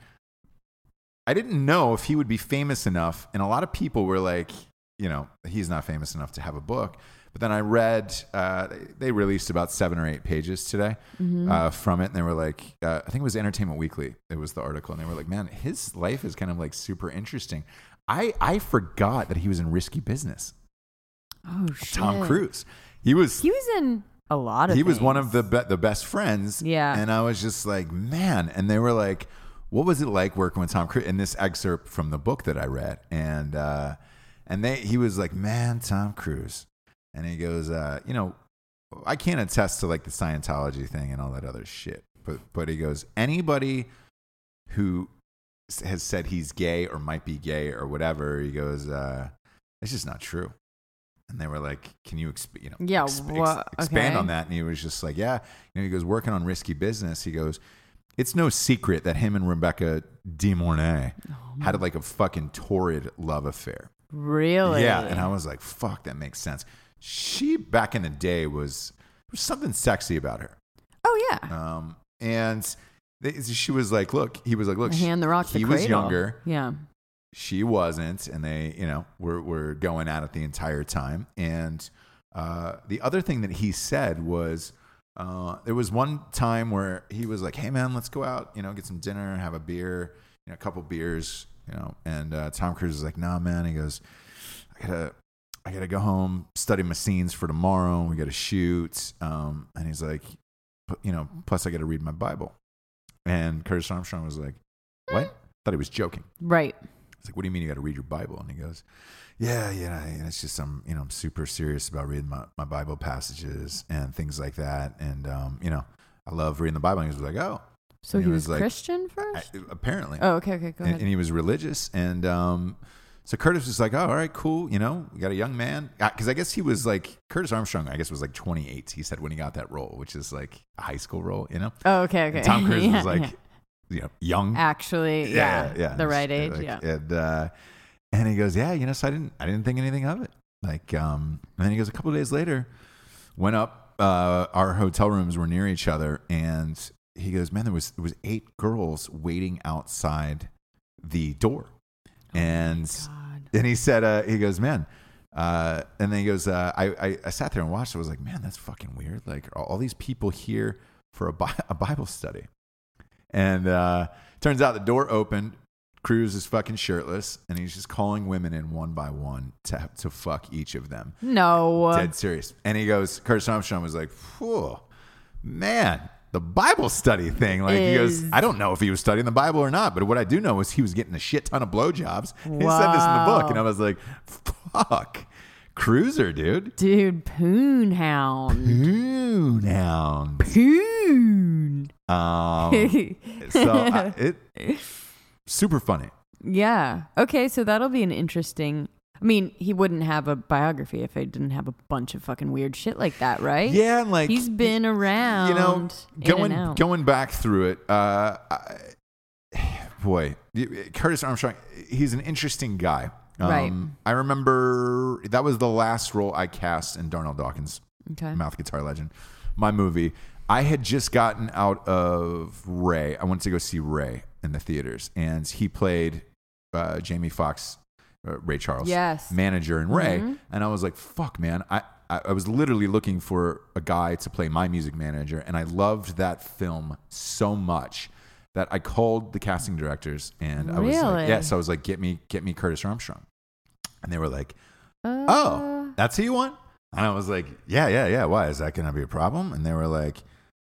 I didn't know if he would be famous enough. And a lot of people were like, you know, he's not famous enough to have a book. But then I read, uh, they released about seven or eight pages today Mm-hmm. uh, from it. And they were like, uh, I think it was Entertainment Weekly. It was the article. And they were like, man, his life is kind of like super interesting. I, I forgot that he was in Risky Business. Oh shit. Tom Cruise. He was He was in a lot of he was things. one of the be- the best friends. Yeah. And I was just like, man. And they were like, what was it like working with Tom Cruise? In this excerpt from the book that I read. And uh, and they he was like, man, Tom Cruise. And he goes, uh, you know, I can't attest to like the Scientology thing and all that other shit. But but he goes, anybody who has said he's gay or might be gay or whatever, he goes, uh, it's just not true. And they were like, can you, exp- you know, Yeah, exp- wha- ex- expand okay. on that? And he was just like, yeah. You know, he goes, working on Risky Business. He goes, it's no secret that him and Rebecca De Mornay Oh, had like a fucking torrid love affair. Really? Yeah. And I was like, fuck, that makes sense. She, back in the day, was, there was something sexy about her. Oh yeah. Um, and they, she was like, look, he was like, look, Hand the rock. he the was cradle. younger. Yeah. She wasn't, and they, you know, were were going at it the entire time. And uh, the other thing that he said was, uh, there was one time where he was like, "Hey man, let's go out, you know, get some dinner, have a beer, you know, a couple beers, you know." And uh, Tom Cruise is like, "Nah, man." He goes, "I gotta, I gotta go home, study my scenes for tomorrow. We gotta shoot." Um, and he's like, "You know, plus I gotta read my Bible." And Curtis Armstrong was like, "What?" Thought he was joking. Right. It's like, what do you mean you got to read your Bible? And he goes, yeah, yeah, and it's just I'm, you know, I'm super serious about reading my, my Bible passages and things like that. And, um, you know, I love reading the Bible. And he was like, oh. So And he he was, was like, Christian I, first? apparently. Oh, okay, okay, go and, ahead. and he was religious. And um, so Curtis was like, oh, all right, cool. You know, we got a young man. Because I guess he was like, Curtis Armstrong, I guess, was like twenty-eight. He said when he got that role, which is like a high school role, you know? oh, okay, okay. And Tom Cruise Yeah, was like, yeah. you know, young. Actually, yeah, yeah, the right age, Like, yeah. And uh, and he goes, yeah, you know, so I didn't, I didn't think anything of it. Like, um, and then he goes, a couple of days later, went up. Uh, our hotel rooms were near each other, and he goes, man, there was there was eight girls waiting outside the door, and God. and he said, uh, he goes, man. Uh, and then he goes, uh, I, I, I sat there and watched. I was like, man, that's fucking weird. Like, are all these people here for a, Bi- a Bible study? And uh, turns out the door opened. Cruz is fucking shirtless, and he's just calling women in one by one to to fuck each of them. No. Dead serious. And he goes, Curtis Armstrong was like, whew, man, the Bible study thing. Like, he goes, Is- I don't know if he was studying the Bible or not, but what I do know is he was getting a shit ton of blowjobs. He said this in the book, and I was like, fuck. Cruiser, dude. Dude, poon hound. Poon hound. Poon. Um, so I, it super funny. Yeah. Okay, so that'll be an interesting. I mean, he wouldn't have a biography if he didn't have a bunch of fucking weird shit like that, right? Yeah, and like He's been around. you know, in and going out. going back through it. Uh, I, boy, Curtis Armstrong, he's an interesting guy. Um, Right. I remember that was the last role I cast in Darnell Dawkins' Okay. Mouth Guitar Legend, my movie. I had just gotten out of Ray. I went to go see Ray in the theaters, and he played uh, Jamie Foxx, uh, Ray Charles, Yes. manager in Ray. Mhm. And I was like, fuck, man. I, I, I was literally looking for a guy to play my music manager, and I loved that film so much that I called the casting directors, and I was like, Really? yeah, so I was like, get me, get me Curtis Armstrong. And they were like, Uh, oh, that's who you want? And I was like, yeah, yeah, yeah. Why? Is that going to be a problem? And they were like,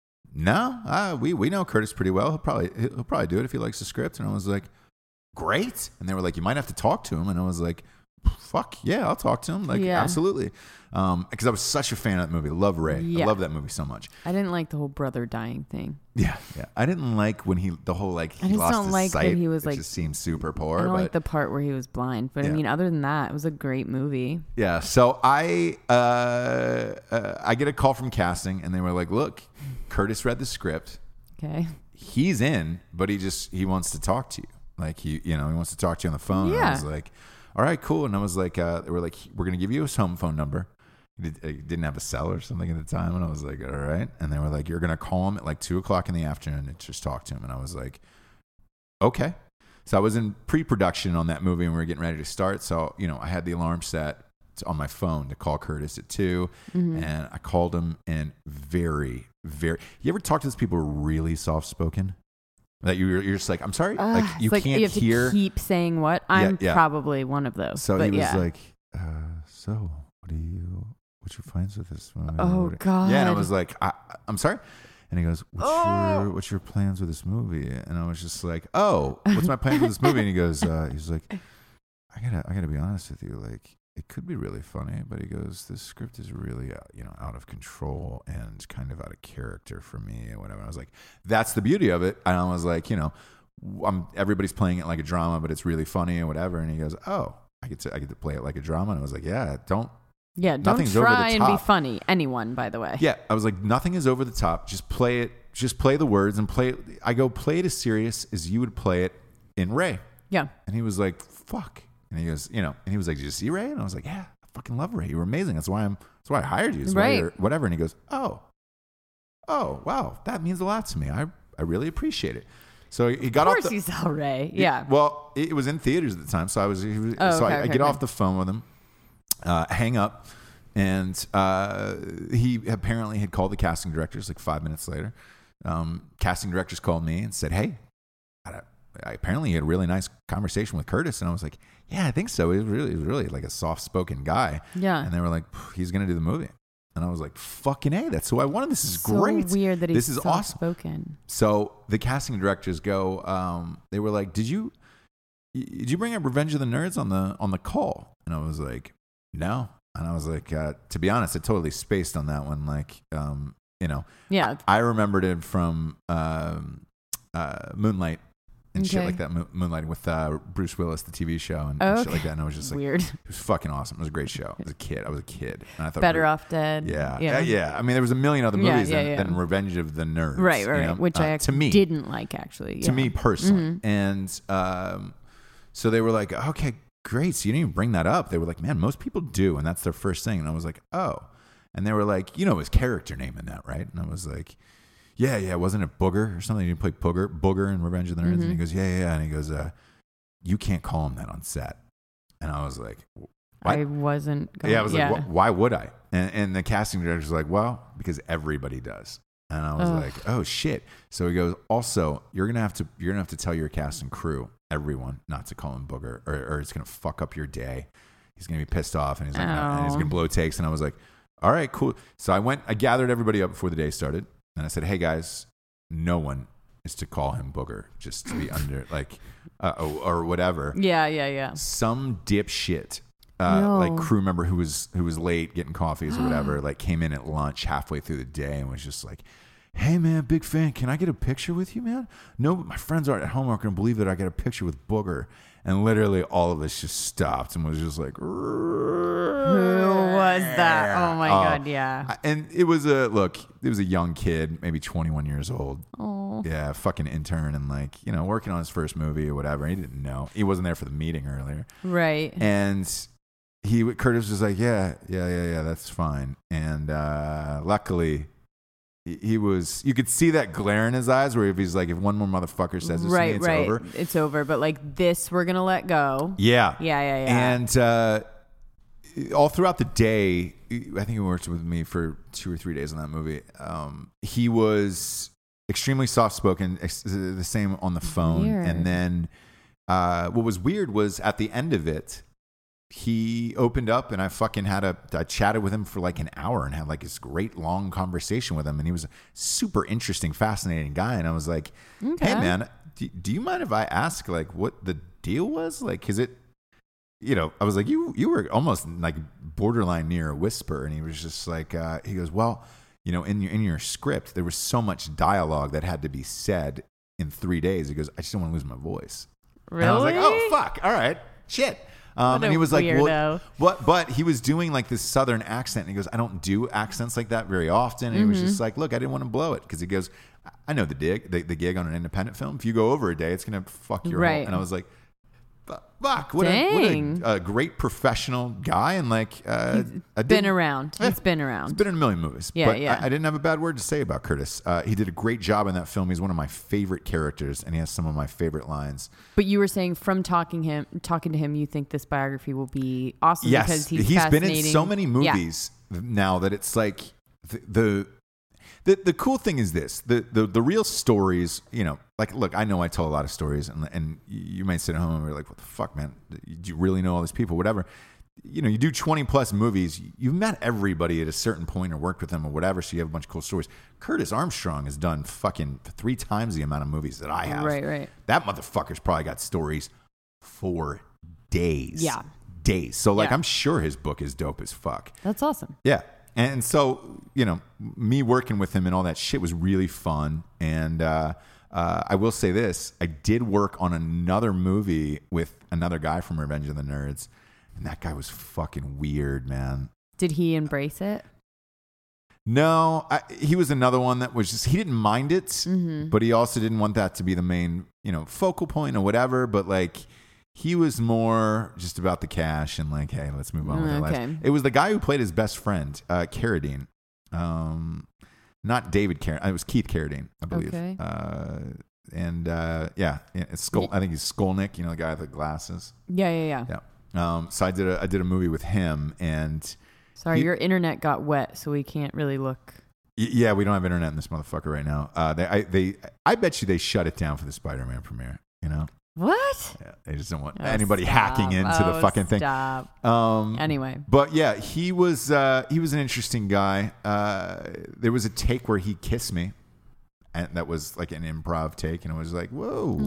no, uh, we, we know Curtis pretty well. He'll probably, he'll probably do it if he likes the script. And I was like, great. And they were like, you might have to talk to him. And I was like, fuck yeah, I'll talk to him. Like, Yeah. absolutely. Um, because I was such a fan of that movie. I love Ray. Yeah. I love that movie so much. I didn't like the whole brother dying thing. Yeah, yeah. I didn't like when he, the whole like, he I just lost don't his like that sight. he was, It like- just seemed super poor. I don't but like the part where he was blind, but I Yeah. mean, other than that, it was a great movie. Yeah, so I uh, uh, I get a call from casting, and they were like, "Look, Curtis read the script. Okay. he's in, but he just he wants to talk to you. Like he, you know, he wants to talk to you on the phone. Yeah. And I was like, all right, cool. And I was like, uh, they were like, we're gonna give you his home phone number. He, did, he didn't have a cell or something at the time, and I was like, all right. And they were like, you're gonna call him at like two o'clock in the afternoon and just talk to him. And I was like, okay. So I was in pre-production on that movie, and we were getting ready to start. So you know, I had the alarm set on my phone to call Curtis at two, mm-hmm. and I called him. And very, very. You ever talk to those people who are really soft-spoken? That you're, you're just like, I'm sorry, uh, like you like can't you have hear. To keep saying what? I'm yeah, yeah. probably one of those. So but he was yeah. like, uh, so what do you? What's your plans with this movie? Oh God. Yeah, and I was like, I, I'm sorry. And he goes, what's oh. your what's your plans with this movie? And I was just like, oh, what's my plan with this movie? And he goes, uh, he's like, I gotta I gotta be honest with you, like. It could be really funny, but he goes, this script is really, uh, you know, out of control and kind of out of character for me or whatever. And I was like, that's the beauty of it. And I was like, you know, I'm, everybody's playing it like a drama, but it's really funny and whatever. And he goes, oh, I get to, I get to play it like a drama. And I was like, yeah, don't. Yeah, don't nothing's over the try and be top. funny. Anyone, by the way. Yeah, I was like, nothing is over the top. Just play it. Just play the words and play it. I go, play it as serious as you would play it in Ray. Yeah. And he was like, fuck. And he goes, you know, and he was like, did you see Ray? And I was like, yeah, I fucking love Ray. You were amazing. That's why I'm, that's why I hired you. That's why right. you're whatever. And he goes, oh, oh, wow. That means a lot to me. I, I really appreciate it. So he got of off course the, you saw Ray. Yeah. He, well, it was in theaters at the time. So I was, he was oh, so okay, I, okay, I get okay. off the phone with him, uh, hang up. And uh, he apparently had called the casting directors like five minutes later. Um, casting directors called me and said, hey, I, I apparently he had a really nice conversation with Curtis. And I was like, yeah, I think so. He was really, he was really like a soft-spoken guy. Yeah. And they were like, he's going to do the movie. And I was like, fucking A, that's who I wanted. This is so great. Weird that he's this is awesome. Spoken. So the casting directors go, um, they were like, did you, did you bring up Revenge of the Nerds on the, on the call? And I was like, no. And I was like, uh, to be honest, I totally spaced on that one. Like, um, you know, yeah, I, I remembered it from um, uh, Moonlight and okay. shit like that. Mo- Moonlighting with uh, Bruce Willis, the T V show, and, oh, and okay. shit like that. And I was just like, weird. It was fucking awesome. It was a great show. I was a kid. I was a kid. And I thought Better we, Off Dead. Yeah, yeah, uh, yeah. I mean, there was a million other Yeah, movies yeah, than, yeah. than Revenge of the Nerds, right, right, you right. know? Which uh, I to me didn't like actually. to yeah. me personally. Mm-hmm. And um, so they were like, okay, great. So you didn't even bring that up. They were like, man, most people do, and that's their first thing. And I was like, oh. And they were like, you know his character name in that, right? And I was like, yeah, yeah, wasn't it Booger or something? You play Booger, Booger in Revenge of the Nerds? Mm-hmm. And he goes, yeah, yeah, yeah. And he goes, uh, you can't call him that on set. And I was like, what? I wasn't going, yeah, I was yeah. like, why would I? And, and the casting director was like, well, because everybody does. And I was Ugh. like, oh shit. So he goes, also, you're gonna have to you're gonna have to tell your cast and crew, everyone, not to call him Booger, or, or it's gonna fuck up your day. He's gonna be pissed off, and he's like, and he's Oh. gonna blow takes. And I was like, all right, cool. So I went, I gathered everybody up before the day started, and I said, hey guys, no one is to call him Booger, just to be under like, uh, or, or whatever. Yeah, yeah, yeah. Some dipshit. Uh, No. like crew member who was who was late getting coffees or whatever, like came in at lunch halfway through the day and was just like, "Hey man, big fan. Can I get a picture with you, man? No, but my friends aren't at home. Aren't gonna believe that I got a picture with Booger." And literally all of us just stopped and was just like, Who was that? Oh my Uh, god, yeah. And it was a look. It was a young kid, maybe twenty-one years old. Oh. Yeah, fucking intern and like you know working on his first movie or whatever. He didn't know. He wasn't there for the meeting earlier. Right. And he Curtis was like, yeah, yeah, yeah, yeah, that's fine. And uh, luckily, he, he was. You could see that glare in his eyes, where if he's like, if one more motherfucker says this, right, to me, it's right. over. It's over. But like this, we're gonna let go. Yeah, Yeah, yeah, yeah. And uh, all throughout the day, I think he worked with me for two or three days on that movie. Um, he was extremely soft spoken. The same on the phone, Weird. and then uh, what was weird was at the end of it. He opened up and I fucking had a, I chatted with him for like an hour and had like this great long conversation with him. And he was a super interesting, fascinating guy. And I was like, Okay. hey man, do, do you mind if I ask like what the deal was? Like, cause it, you know, I was like, you, you were almost like borderline near a whisper. And he was just like, uh, he goes, well, you know, in your, in your script, there was so much dialogue that had to be said in three days. He goes, I just don't want to lose my voice. Really? And I was like, oh fuck. All right. Shit. Um, What and he a was like, weirdo. what, what, but he was doing like this Southern accent. And he goes, I don't do accents like that very often. And Mm-hmm. he was just like, look, I didn't want to blow it. Cause he goes, I know the dig, the, the gig on an independent film. If you go over a day, it's gonna fuck your Right. whole. And I was like, fuck, what, a, what Dang. a, a great professional guy, and like, uh, I Been didn't- around. Yeah. He's been around. He's been in a million movies. Yeah, but yeah. I, I didn't have a bad word to say about Curtis. Uh, he did a great job in that film. He's one of my favorite characters, and he has some of my favorite lines. But you were saying from talking him, talking to him, you think this biography will be awesome Yes, because he's, he's been in fascinating. so many Yeah. movies now that it's like the, the the the cool thing is this: the the the real stories. You know, like look, I know I tell a lot of stories, and and you might sit at home and be like, "What the fuck, man? Do you really know all these people?" Whatever. You know, you do twenty plus movies. You've met everybody at a certain point or worked with them or whatever, so you have a bunch of cool stories. Curtis Armstrong has done fucking three times the amount of movies that I have. Right, right. That motherfucker's probably got stories for days. Yeah. Days. So, like, Yeah. I'm sure his book is dope as fuck. That's awesome. Yeah. And so, you know, me working with him and all that shit was really fun. And uh, uh, I will say this. I did work on another movie with another guy from Revenge of the Nerds. And that guy was fucking weird, man. Did he embrace it? No, I, he was another one that was just, he didn't mind it, Mm-hmm. but he also didn't want that to be the main, you know, focal point or whatever. But like, he was more just about the cash and like, hey, let's move on with our Okay. lives. It was the guy who played his best friend, uh, Carradine. Um, not David Carradine. It was Keith Carradine, I believe. Okay. Uh, and uh, yeah, yeah, it's Skull, I think he's Skolnick, you know, the guy with the glasses. Yeah, yeah, yeah. Yeah. Um, so I did a I did a movie with him, and Sorry, He- your internet got wet, so we can't really look. y- yeah, we don't have internet in this motherfucker right now. Uh, they I they I bet you they shut it down for the Spider-Man premiere. You know, What? yeah, they just don't want Oh, anybody stop. hacking into the Oh, fucking thing. Stop. Um, Anyway. But yeah, he was uh, he was an interesting guy. Uh, there was a take where he kissed me, and that was like an improv take, and it was like, whoa,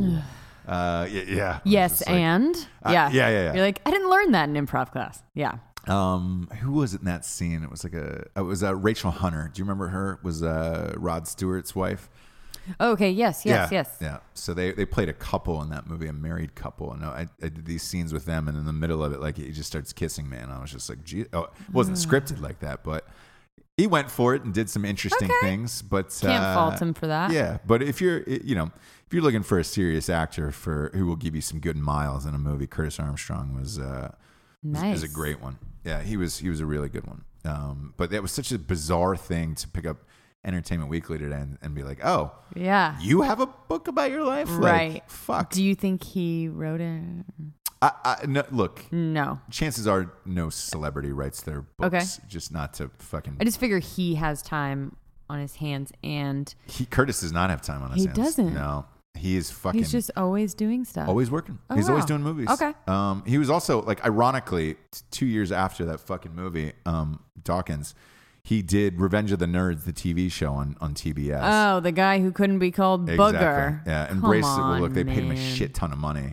uh, yeah, yeah. It was Yes, just like- and Uh, yeah, yeah, yeah, yeah. You're like, I didn't learn that in improv class. Yeah. Um, who was it in that scene? It was like a it was uh, Rachel Hunter. Do you remember her? It was uh, Rod Stewart's wife. Okay. Yes. Yes. yeah, yes. Yeah. So they, they played a couple in that movie, a married couple. And I, I did these scenes with them, and in the middle of it, like he just starts kissing me, and I was just like, gee, oh, it wasn't scripted like that, but he went for it and did some interesting Okay. things. But Can't uh, fault him for that. Yeah, but if you're you know if you're looking for a serious actor for who will give you some good miles in a movie, Curtis Armstrong was uh, was, Nice. was a great one. Yeah, he was he was a really good one. Um, but that was such a bizarre thing to pick up Entertainment Weekly today and, and be like, oh, Yeah. you have a book about your life? Like, Right. fuck. Do you think he wrote it? I, I, no, look, No. chances are no celebrity writes their books, Okay. just not to fucking. I just figure he has time on his hands, and He, Curtis does not have time on his He hands. doesn't. No, he is fucking. he's just always doing stuff. always working. Oh, He's always wow. doing movies. Okay. Um, he was also like, ironically, t- two years after that fucking movie, um, Dawkins, he did Revenge of the Nerds, the T V show on on T B S. Oh, the guy who couldn't be called Exactly. Booger. Yeah, Come embrace it. Well, look, they on, paid him a man. shit ton of money.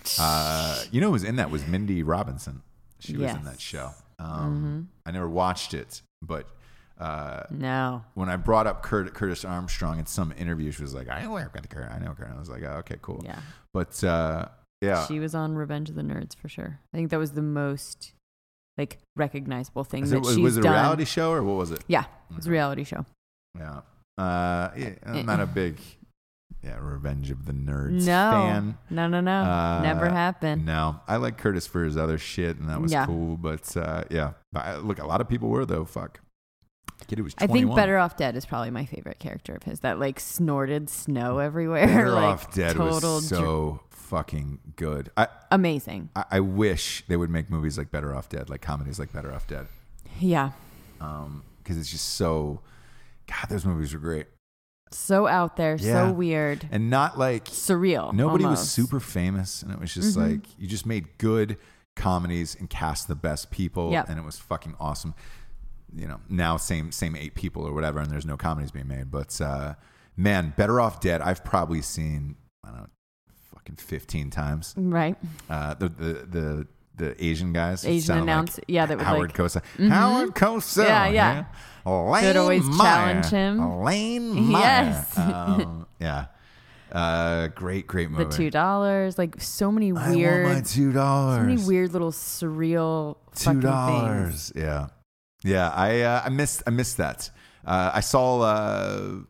Uh, you know who was in that was Mindy Robinson. She was in Yes. that show. Um, I never watched it, but uh, No. when I brought up Kurt, Curtis Armstrong in some interview, she was like, "I work with Kurt. I know Kurt." I was like, oh, "Okay, cool." Yeah. But uh, yeah, She was on Revenge of the Nerds for sure. I think that was the most like recognizable thing Is that it, was, she's was it a done. reality show or what was it? Yeah, it was a reality show. Yeah, uh, yeah I'm not a big yeah Revenge of the Nerds No, fan. no, no, no, Uh, never happened. No, I like Curtis for his other shit, and that was Yeah. cool. But uh, yeah, But I, look, a lot of people were though. Fuck, kid, it was I twenty-one. think Better Off Dead is probably my favorite character of his. That like snorted snow everywhere. Better like, Off Dead total was dr- so fucking good. I, amazing. I I wish they would make movies like Better Off Dead, like comedies like Better Off Dead, Yeah, um, because it's just so. God, those movies were great, so out there, Yeah. so weird, and not like surreal. nobody was almost. super famous, and it was just Mhm. like you just made good comedies and cast the best people, Yep. and it was fucking awesome. You know, now same same eight people or whatever, and there's no comedies being made. But uh, man, Better Off Dead, I've probably seen I don't know, fucking fifteen times. Right. Uh, the the the the Asian guys, Asian sounded announce- like yeah, that would, Howard like- Cosell. Mhm. Howard Cosell, Yeah, yeah. Lane They'd always Meyer. challenge him. Lane Meyer. Yes. um, yeah. Uh, great, great movie. The two dollars, like so many I weird, want my two dollars. so many weird little surreal Two fucking things. dollars. Yeah, yeah. I uh, I missed I missed that. Uh, I saw uh,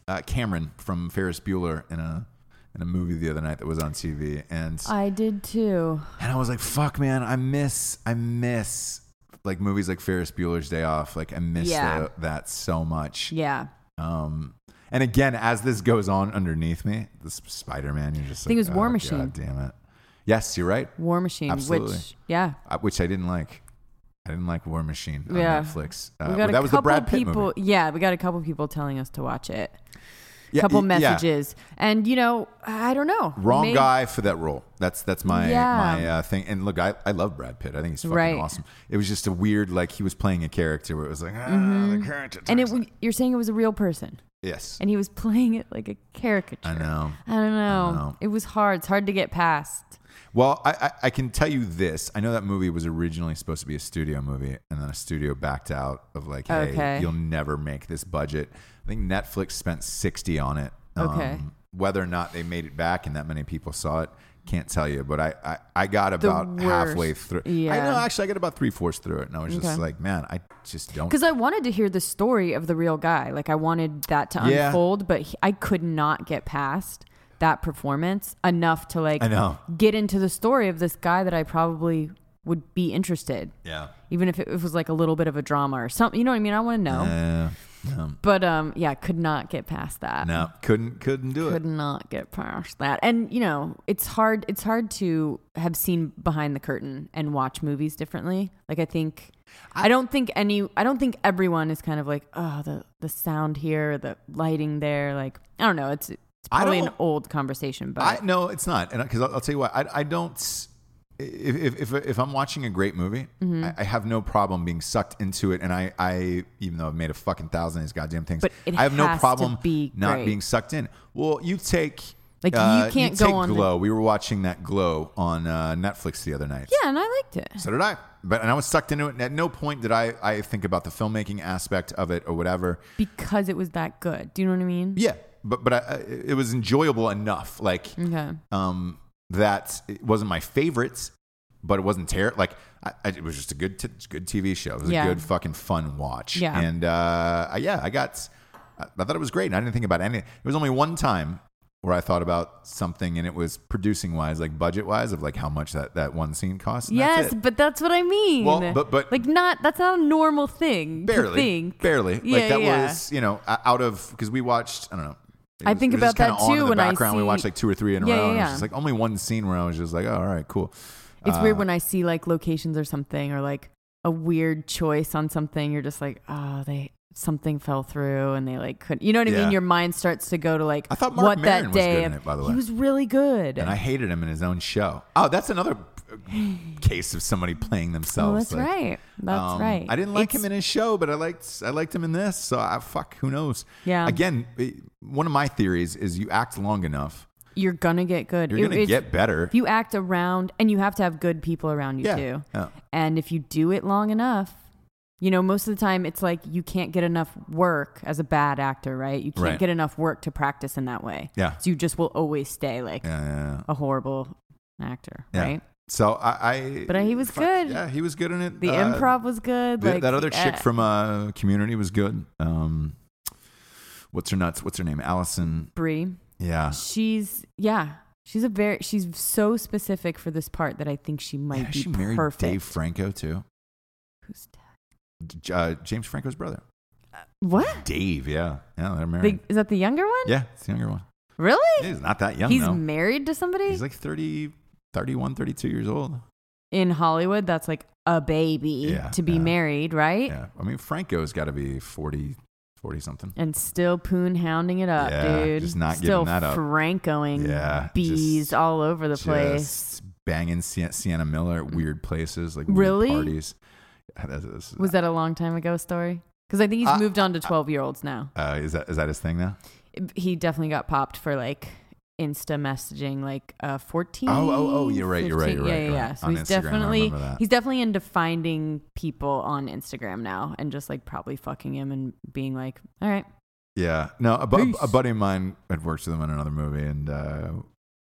uh, Cameron from Ferris Bueller in a in a movie the other night that was on T V, and I did too. And I was like, "Fuck, man, I miss, I miss like movies like Ferris Bueller's Day Off. Like, I miss Yeah. the, that so much." Yeah. Um, and again, as this goes on underneath me, this Spider-Man, you're just I think like, it was War "Oh, Machine." God damn it! Yes, you're right. War Machine, Absolutely. which yeah, Uh, which I didn't like. I didn't like War Machine on Yeah. Netflix. we Uh, got that a was the couple Brad Pitt people. movie. Yeah, we got a couple people telling us to watch it. Yeah, couple y- yeah. messages, and you know, I don't know. Wrong Maybe- guy for that role. That's that's my Yeah. my uh, thing. And look, I, I love Brad Pitt. I think he's fucking Right. awesome. It was just a weird, like he was playing a character where it was like, ah, the character. And it, turns out- you're saying it was a real person, yes, and he was playing it like a caricature. I know. I don't know. I know. It was hard. It's hard to get past. Well, I, I I can tell you this. I know that movie was originally supposed to be a studio movie, and then a studio backed out of like, hey, Okay. you'll never make this budget. I think Netflix spent sixty on it. Okay. Um, whether or not they made it back and that many people saw it, can't tell you. But I, I, I got about worst. halfway through. I Yeah. know, actually, I got about three fourths through it, and I was just Okay. like, man, I just don't. Because I wanted to hear the story of the real guy. Like I wanted that to Yeah. unfold, but he, I could not get past that performance enough to like I know. get into the story of this guy that I probably would be interested, Yeah. even if it, it was like a little bit of a drama or something. You know what I mean? I want to know. Uh, no, But um, yeah, could not get past that. no, couldn't couldn't do Could it. not get past that. And you know, it's hard. It's hard to have seen behind the curtain and watch movies differently. Like I think, I, don't think any. I don't think everyone is kind of like, oh, the the sound here, the lighting there. Like I don't know. It's it's I probably an don't- old conversation, but I no, it's not, and because I'll, I'll tell you what, I I don't. If if if, if I'm watching a great movie, Mm-hmm. I, I have no problem being sucked into it, and I, I even though I've made a fucking thousand of these goddamn things, But it I have no has to problem be not great. being sucked in. Well, you take Like, you uh, can't take go on the- Glow. We were watching that Glow on uh, Netflix the other night. yeah, and I liked it. So did I. But and I was sucked into it. And at no point did I, I think about the filmmaking aspect of it or whatever. Because it was that good. Do you know what I mean? Yeah, but but I, I- it was enjoyable enough. Like Okay. um, that it wasn't my favorites, but it wasn't terrible. Like I, I, it was just a good t- good T V show. It was Yeah. a good fucking fun watch. Yeah. And uh, I, yeah, I got. I I thought it was great. And I didn't think about anything. It was only one time where I thought about something, and it was producing wise, like budget wise, of like how much that, that one scene cost. And Yes, that's it. but that's what I mean. Well, but- but- like not that's not a normal thing to barely, think. barely. Yeah, like that yeah. was, you know, o- out of because we watched. I don't know. It I was- think it was about just kinda that on in too the when I background. We see- watched like two or three in a Yeah, row. yeah, And it was yeah. just like only one scene where I was just like, oh, all right, cool. It's Uh, weird when I see like locations or something or like a weird choice on something. You're just like, oh, they something fell through and they like couldn't. You know what I Yeah. mean? Your mind starts to go to like I thought Mark what Maron that was day. good in it, by the way. He was really good. And I hated him in his own show. Oh, that's another uh, case of somebody playing oh, themselves. that's Like, right. That's um, right. I didn't like It's- him in his show, but I liked I liked him in this. So I fuck, who knows? Yeah. Again, it- one of my theories is you act long enough, You're gonna get good. you're It- gonna it's- get better. If you act around, and you have to have good people around you Yeah. too. Yeah. And if you do it long enough, you know, most of the time it's like you can't get enough work as a bad actor, right? You can't Right. get enough work to practice in that way. Yeah. So you just will always stay like Yeah, yeah, yeah. a horrible actor, Yeah. right? So I, I But he was good. Yeah, he was good in it. The Uh, improv was good. th- like that other chick uh, from uh, Community was good. Um, what's her nuts? What's her name? Allison. Brie. Yeah. She's yeah. She's a very she's so specific for this part that I think she might Yeah, be she married perfect. Dave Franco too. Who's dead? J- Uh, James Franco's brother. What? Dave. Yeah. Yeah, they're married. The, is that the younger one? yeah, it's the younger one. Really? He's not that young He's though. married to somebody He's like thirty, thirty-one, thirty-two years old. in Hollywood. That's like a baby Yeah, to be yeah. married, right? Yeah. I mean, Franco's got to be forty, forty something. And still poon hounding it up, Yeah, dude. just not still giving that up. Francoing Yeah, bees just- all over the place. Just banging Sie- Sienna Miller at weird places, like weird Really? parties. Yeah, that's- that's- Was that a long time ago story? Because I think he's Uh, moved on to twelve year olds now. uh, is that is that his thing now? He definitely got popped for like Insta messaging, like uh, fourteen. Oh, oh, oh, you're right, you're right, fifteen. you're right, Yeah, you're yeah, right. yeah. So On he's Instagram, I definitely remember that. he's definitely into finding people on Instagram now and just like probably fucking him and being like, all right. Yeah. No, a, bu- Peace. a buddy of mine had worked with him on another movie, and uh,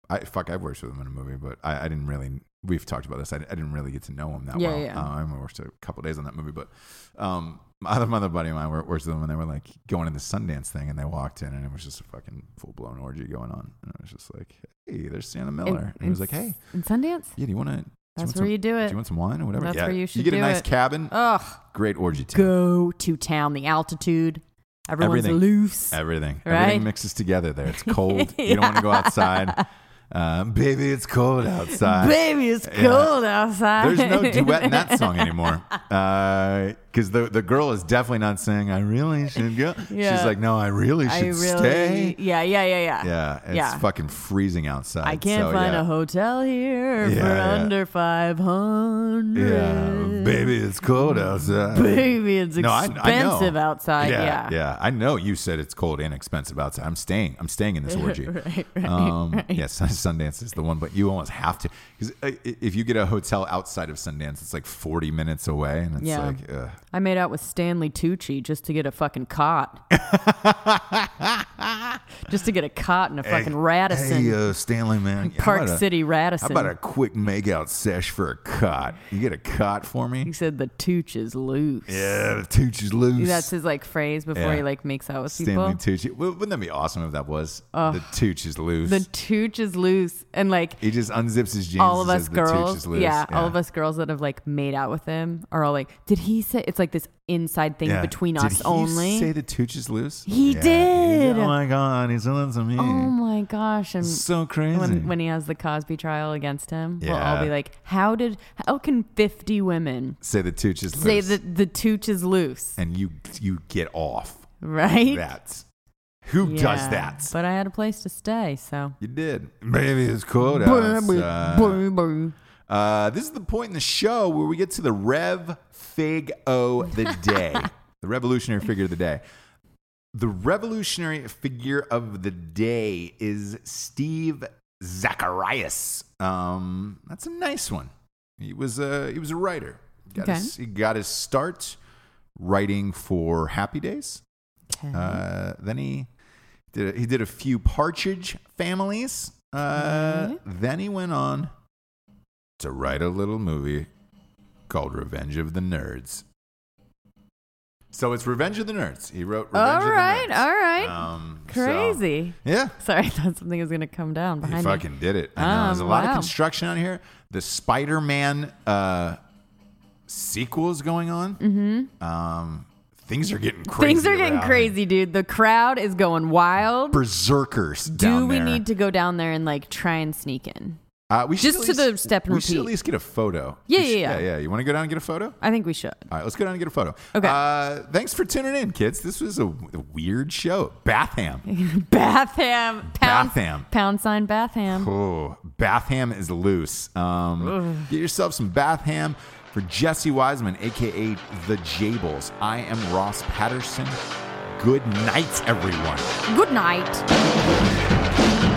I fuck, I've worked with him in a movie, but I, I didn't really. We've talked about this. I, I didn't really get to know him that Yeah, well. yeah. Uh, I only worked a couple days on that movie, but um, my other, my other buddy of mine worked with them, and they were like going to the Sundance thing, and they walked in, and it was just a fucking full blown orgy going on, and it was just like, hey, there's Sienna Miller, In- and he was like, hey, in Sundance. yeah, do you want to? That's you where want you some, do it. Do you want some wine or whatever? That's yeah. where you should You get a do nice it. cabin. Ugh. Great orgy time. Go to town. The altitude. Everyone's Everything. loose. Everything. Right? Everything mixes together there. It's cold. Yeah. You don't want to go outside. Uh, baby, it's cold outside. Baby, it's Yeah. cold outside. There's no duet in that song anymore. Because the the girl is definitely not saying, I really should go. Yeah. She's like, no, I really should I really, stay. Yeah, yeah, yeah, yeah. Yeah, it's Yeah. fucking freezing outside. I can't so, find yeah. a hotel here Yeah, for yeah. under five hundred. Yeah, baby, it's cold outside. Baby, it's No, I- I know. expensive outside. yeah, Yeah. yeah. I know you said it's cold and expensive outside. I'm staying. I'm staying in this orgy. right, right, um, right. Yes, Sundance is the one, but you almost have to because if you get a hotel outside of Sundance, it's like forty minutes away, and it's Yeah. like, ugh. I made out with Stanley Tucci just to get a fucking cot. just to get a cot and a fucking Radisson. Hey, uh, Stanley, man, how Park about a- City Radisson. How about a quick makeout sesh for a cot? You get a cot for He me? said the Tooch is loose. Yeah, the Tooch is loose. That's his like phrase before Yeah. he like makes out with Stanley people. Tucci. Well, wouldn't that be awesome if that was the Tooch is loose? The Tooch is loose, and like he just unzips his jeans. all of and us says, "The Tooch girls, is loose." yeah, all of us girls that have like made out with him are all like, did he say? It's like this inside thing Yeah. between Did us he only. say the Tooch is loose? He Yeah. did. Oh my god, he's doing to me. Oh my gosh! And so crazy. when when he has the Cosby trial against him, we'll all Yeah. be like, how did how can fifty women say the Tooch is say loose, that the Tooch is loose? and you you get off. Right? That who does Yeah. that? But I had a place to stay, so. You did. Baby, it's cold Brr, outside. brr, brr. Uh, this is the point in the show where we get to the Rev Fig O the day, the revolutionary figure of the day. The revolutionary figure of the day is Steve Zacharias. Um, that's a nice one. He was a he was a writer. Got Okay. his, he got his start writing for Happy Days. Okay. Uh, then he did a, he did a few Partridge Families. Uh, Okay. Then he went on to write a little movie called Revenge of the Nerds. So it's Revenge of the Nerds. He wrote Revenge all of the right, Nerds. all right. Um, so- Crazy. yeah. Sorry, I thought something was going to come down He behind me. fucking did it. I know. There's a Um, lot of wow. construction out here. The Spider-Man uh, sequel is going on. Mm-hmm. Um, things are getting crazy. Things are getting around. crazy, dude. The crowd is going wild. Berserkers Do down we there. need to go down there and like try and sneak in? Uh, we should Just at to least- the step and We should at repeat. least get a photo. Yeah, We should- yeah, yeah. yeah. You want to go down and get a photo? I think we should. All right, let's go down and get a photo. Okay. Uh, thanks for tuning in, kids. This was a, a weird show. Batham. Batham. Pound, Batham. Pound sign Batham. Oh, Batham is loose. Um, get yourself some Batham. For Jesse Wiseman, a k a. The Jables, I am Ross Patterson. Good night, everyone. Good night.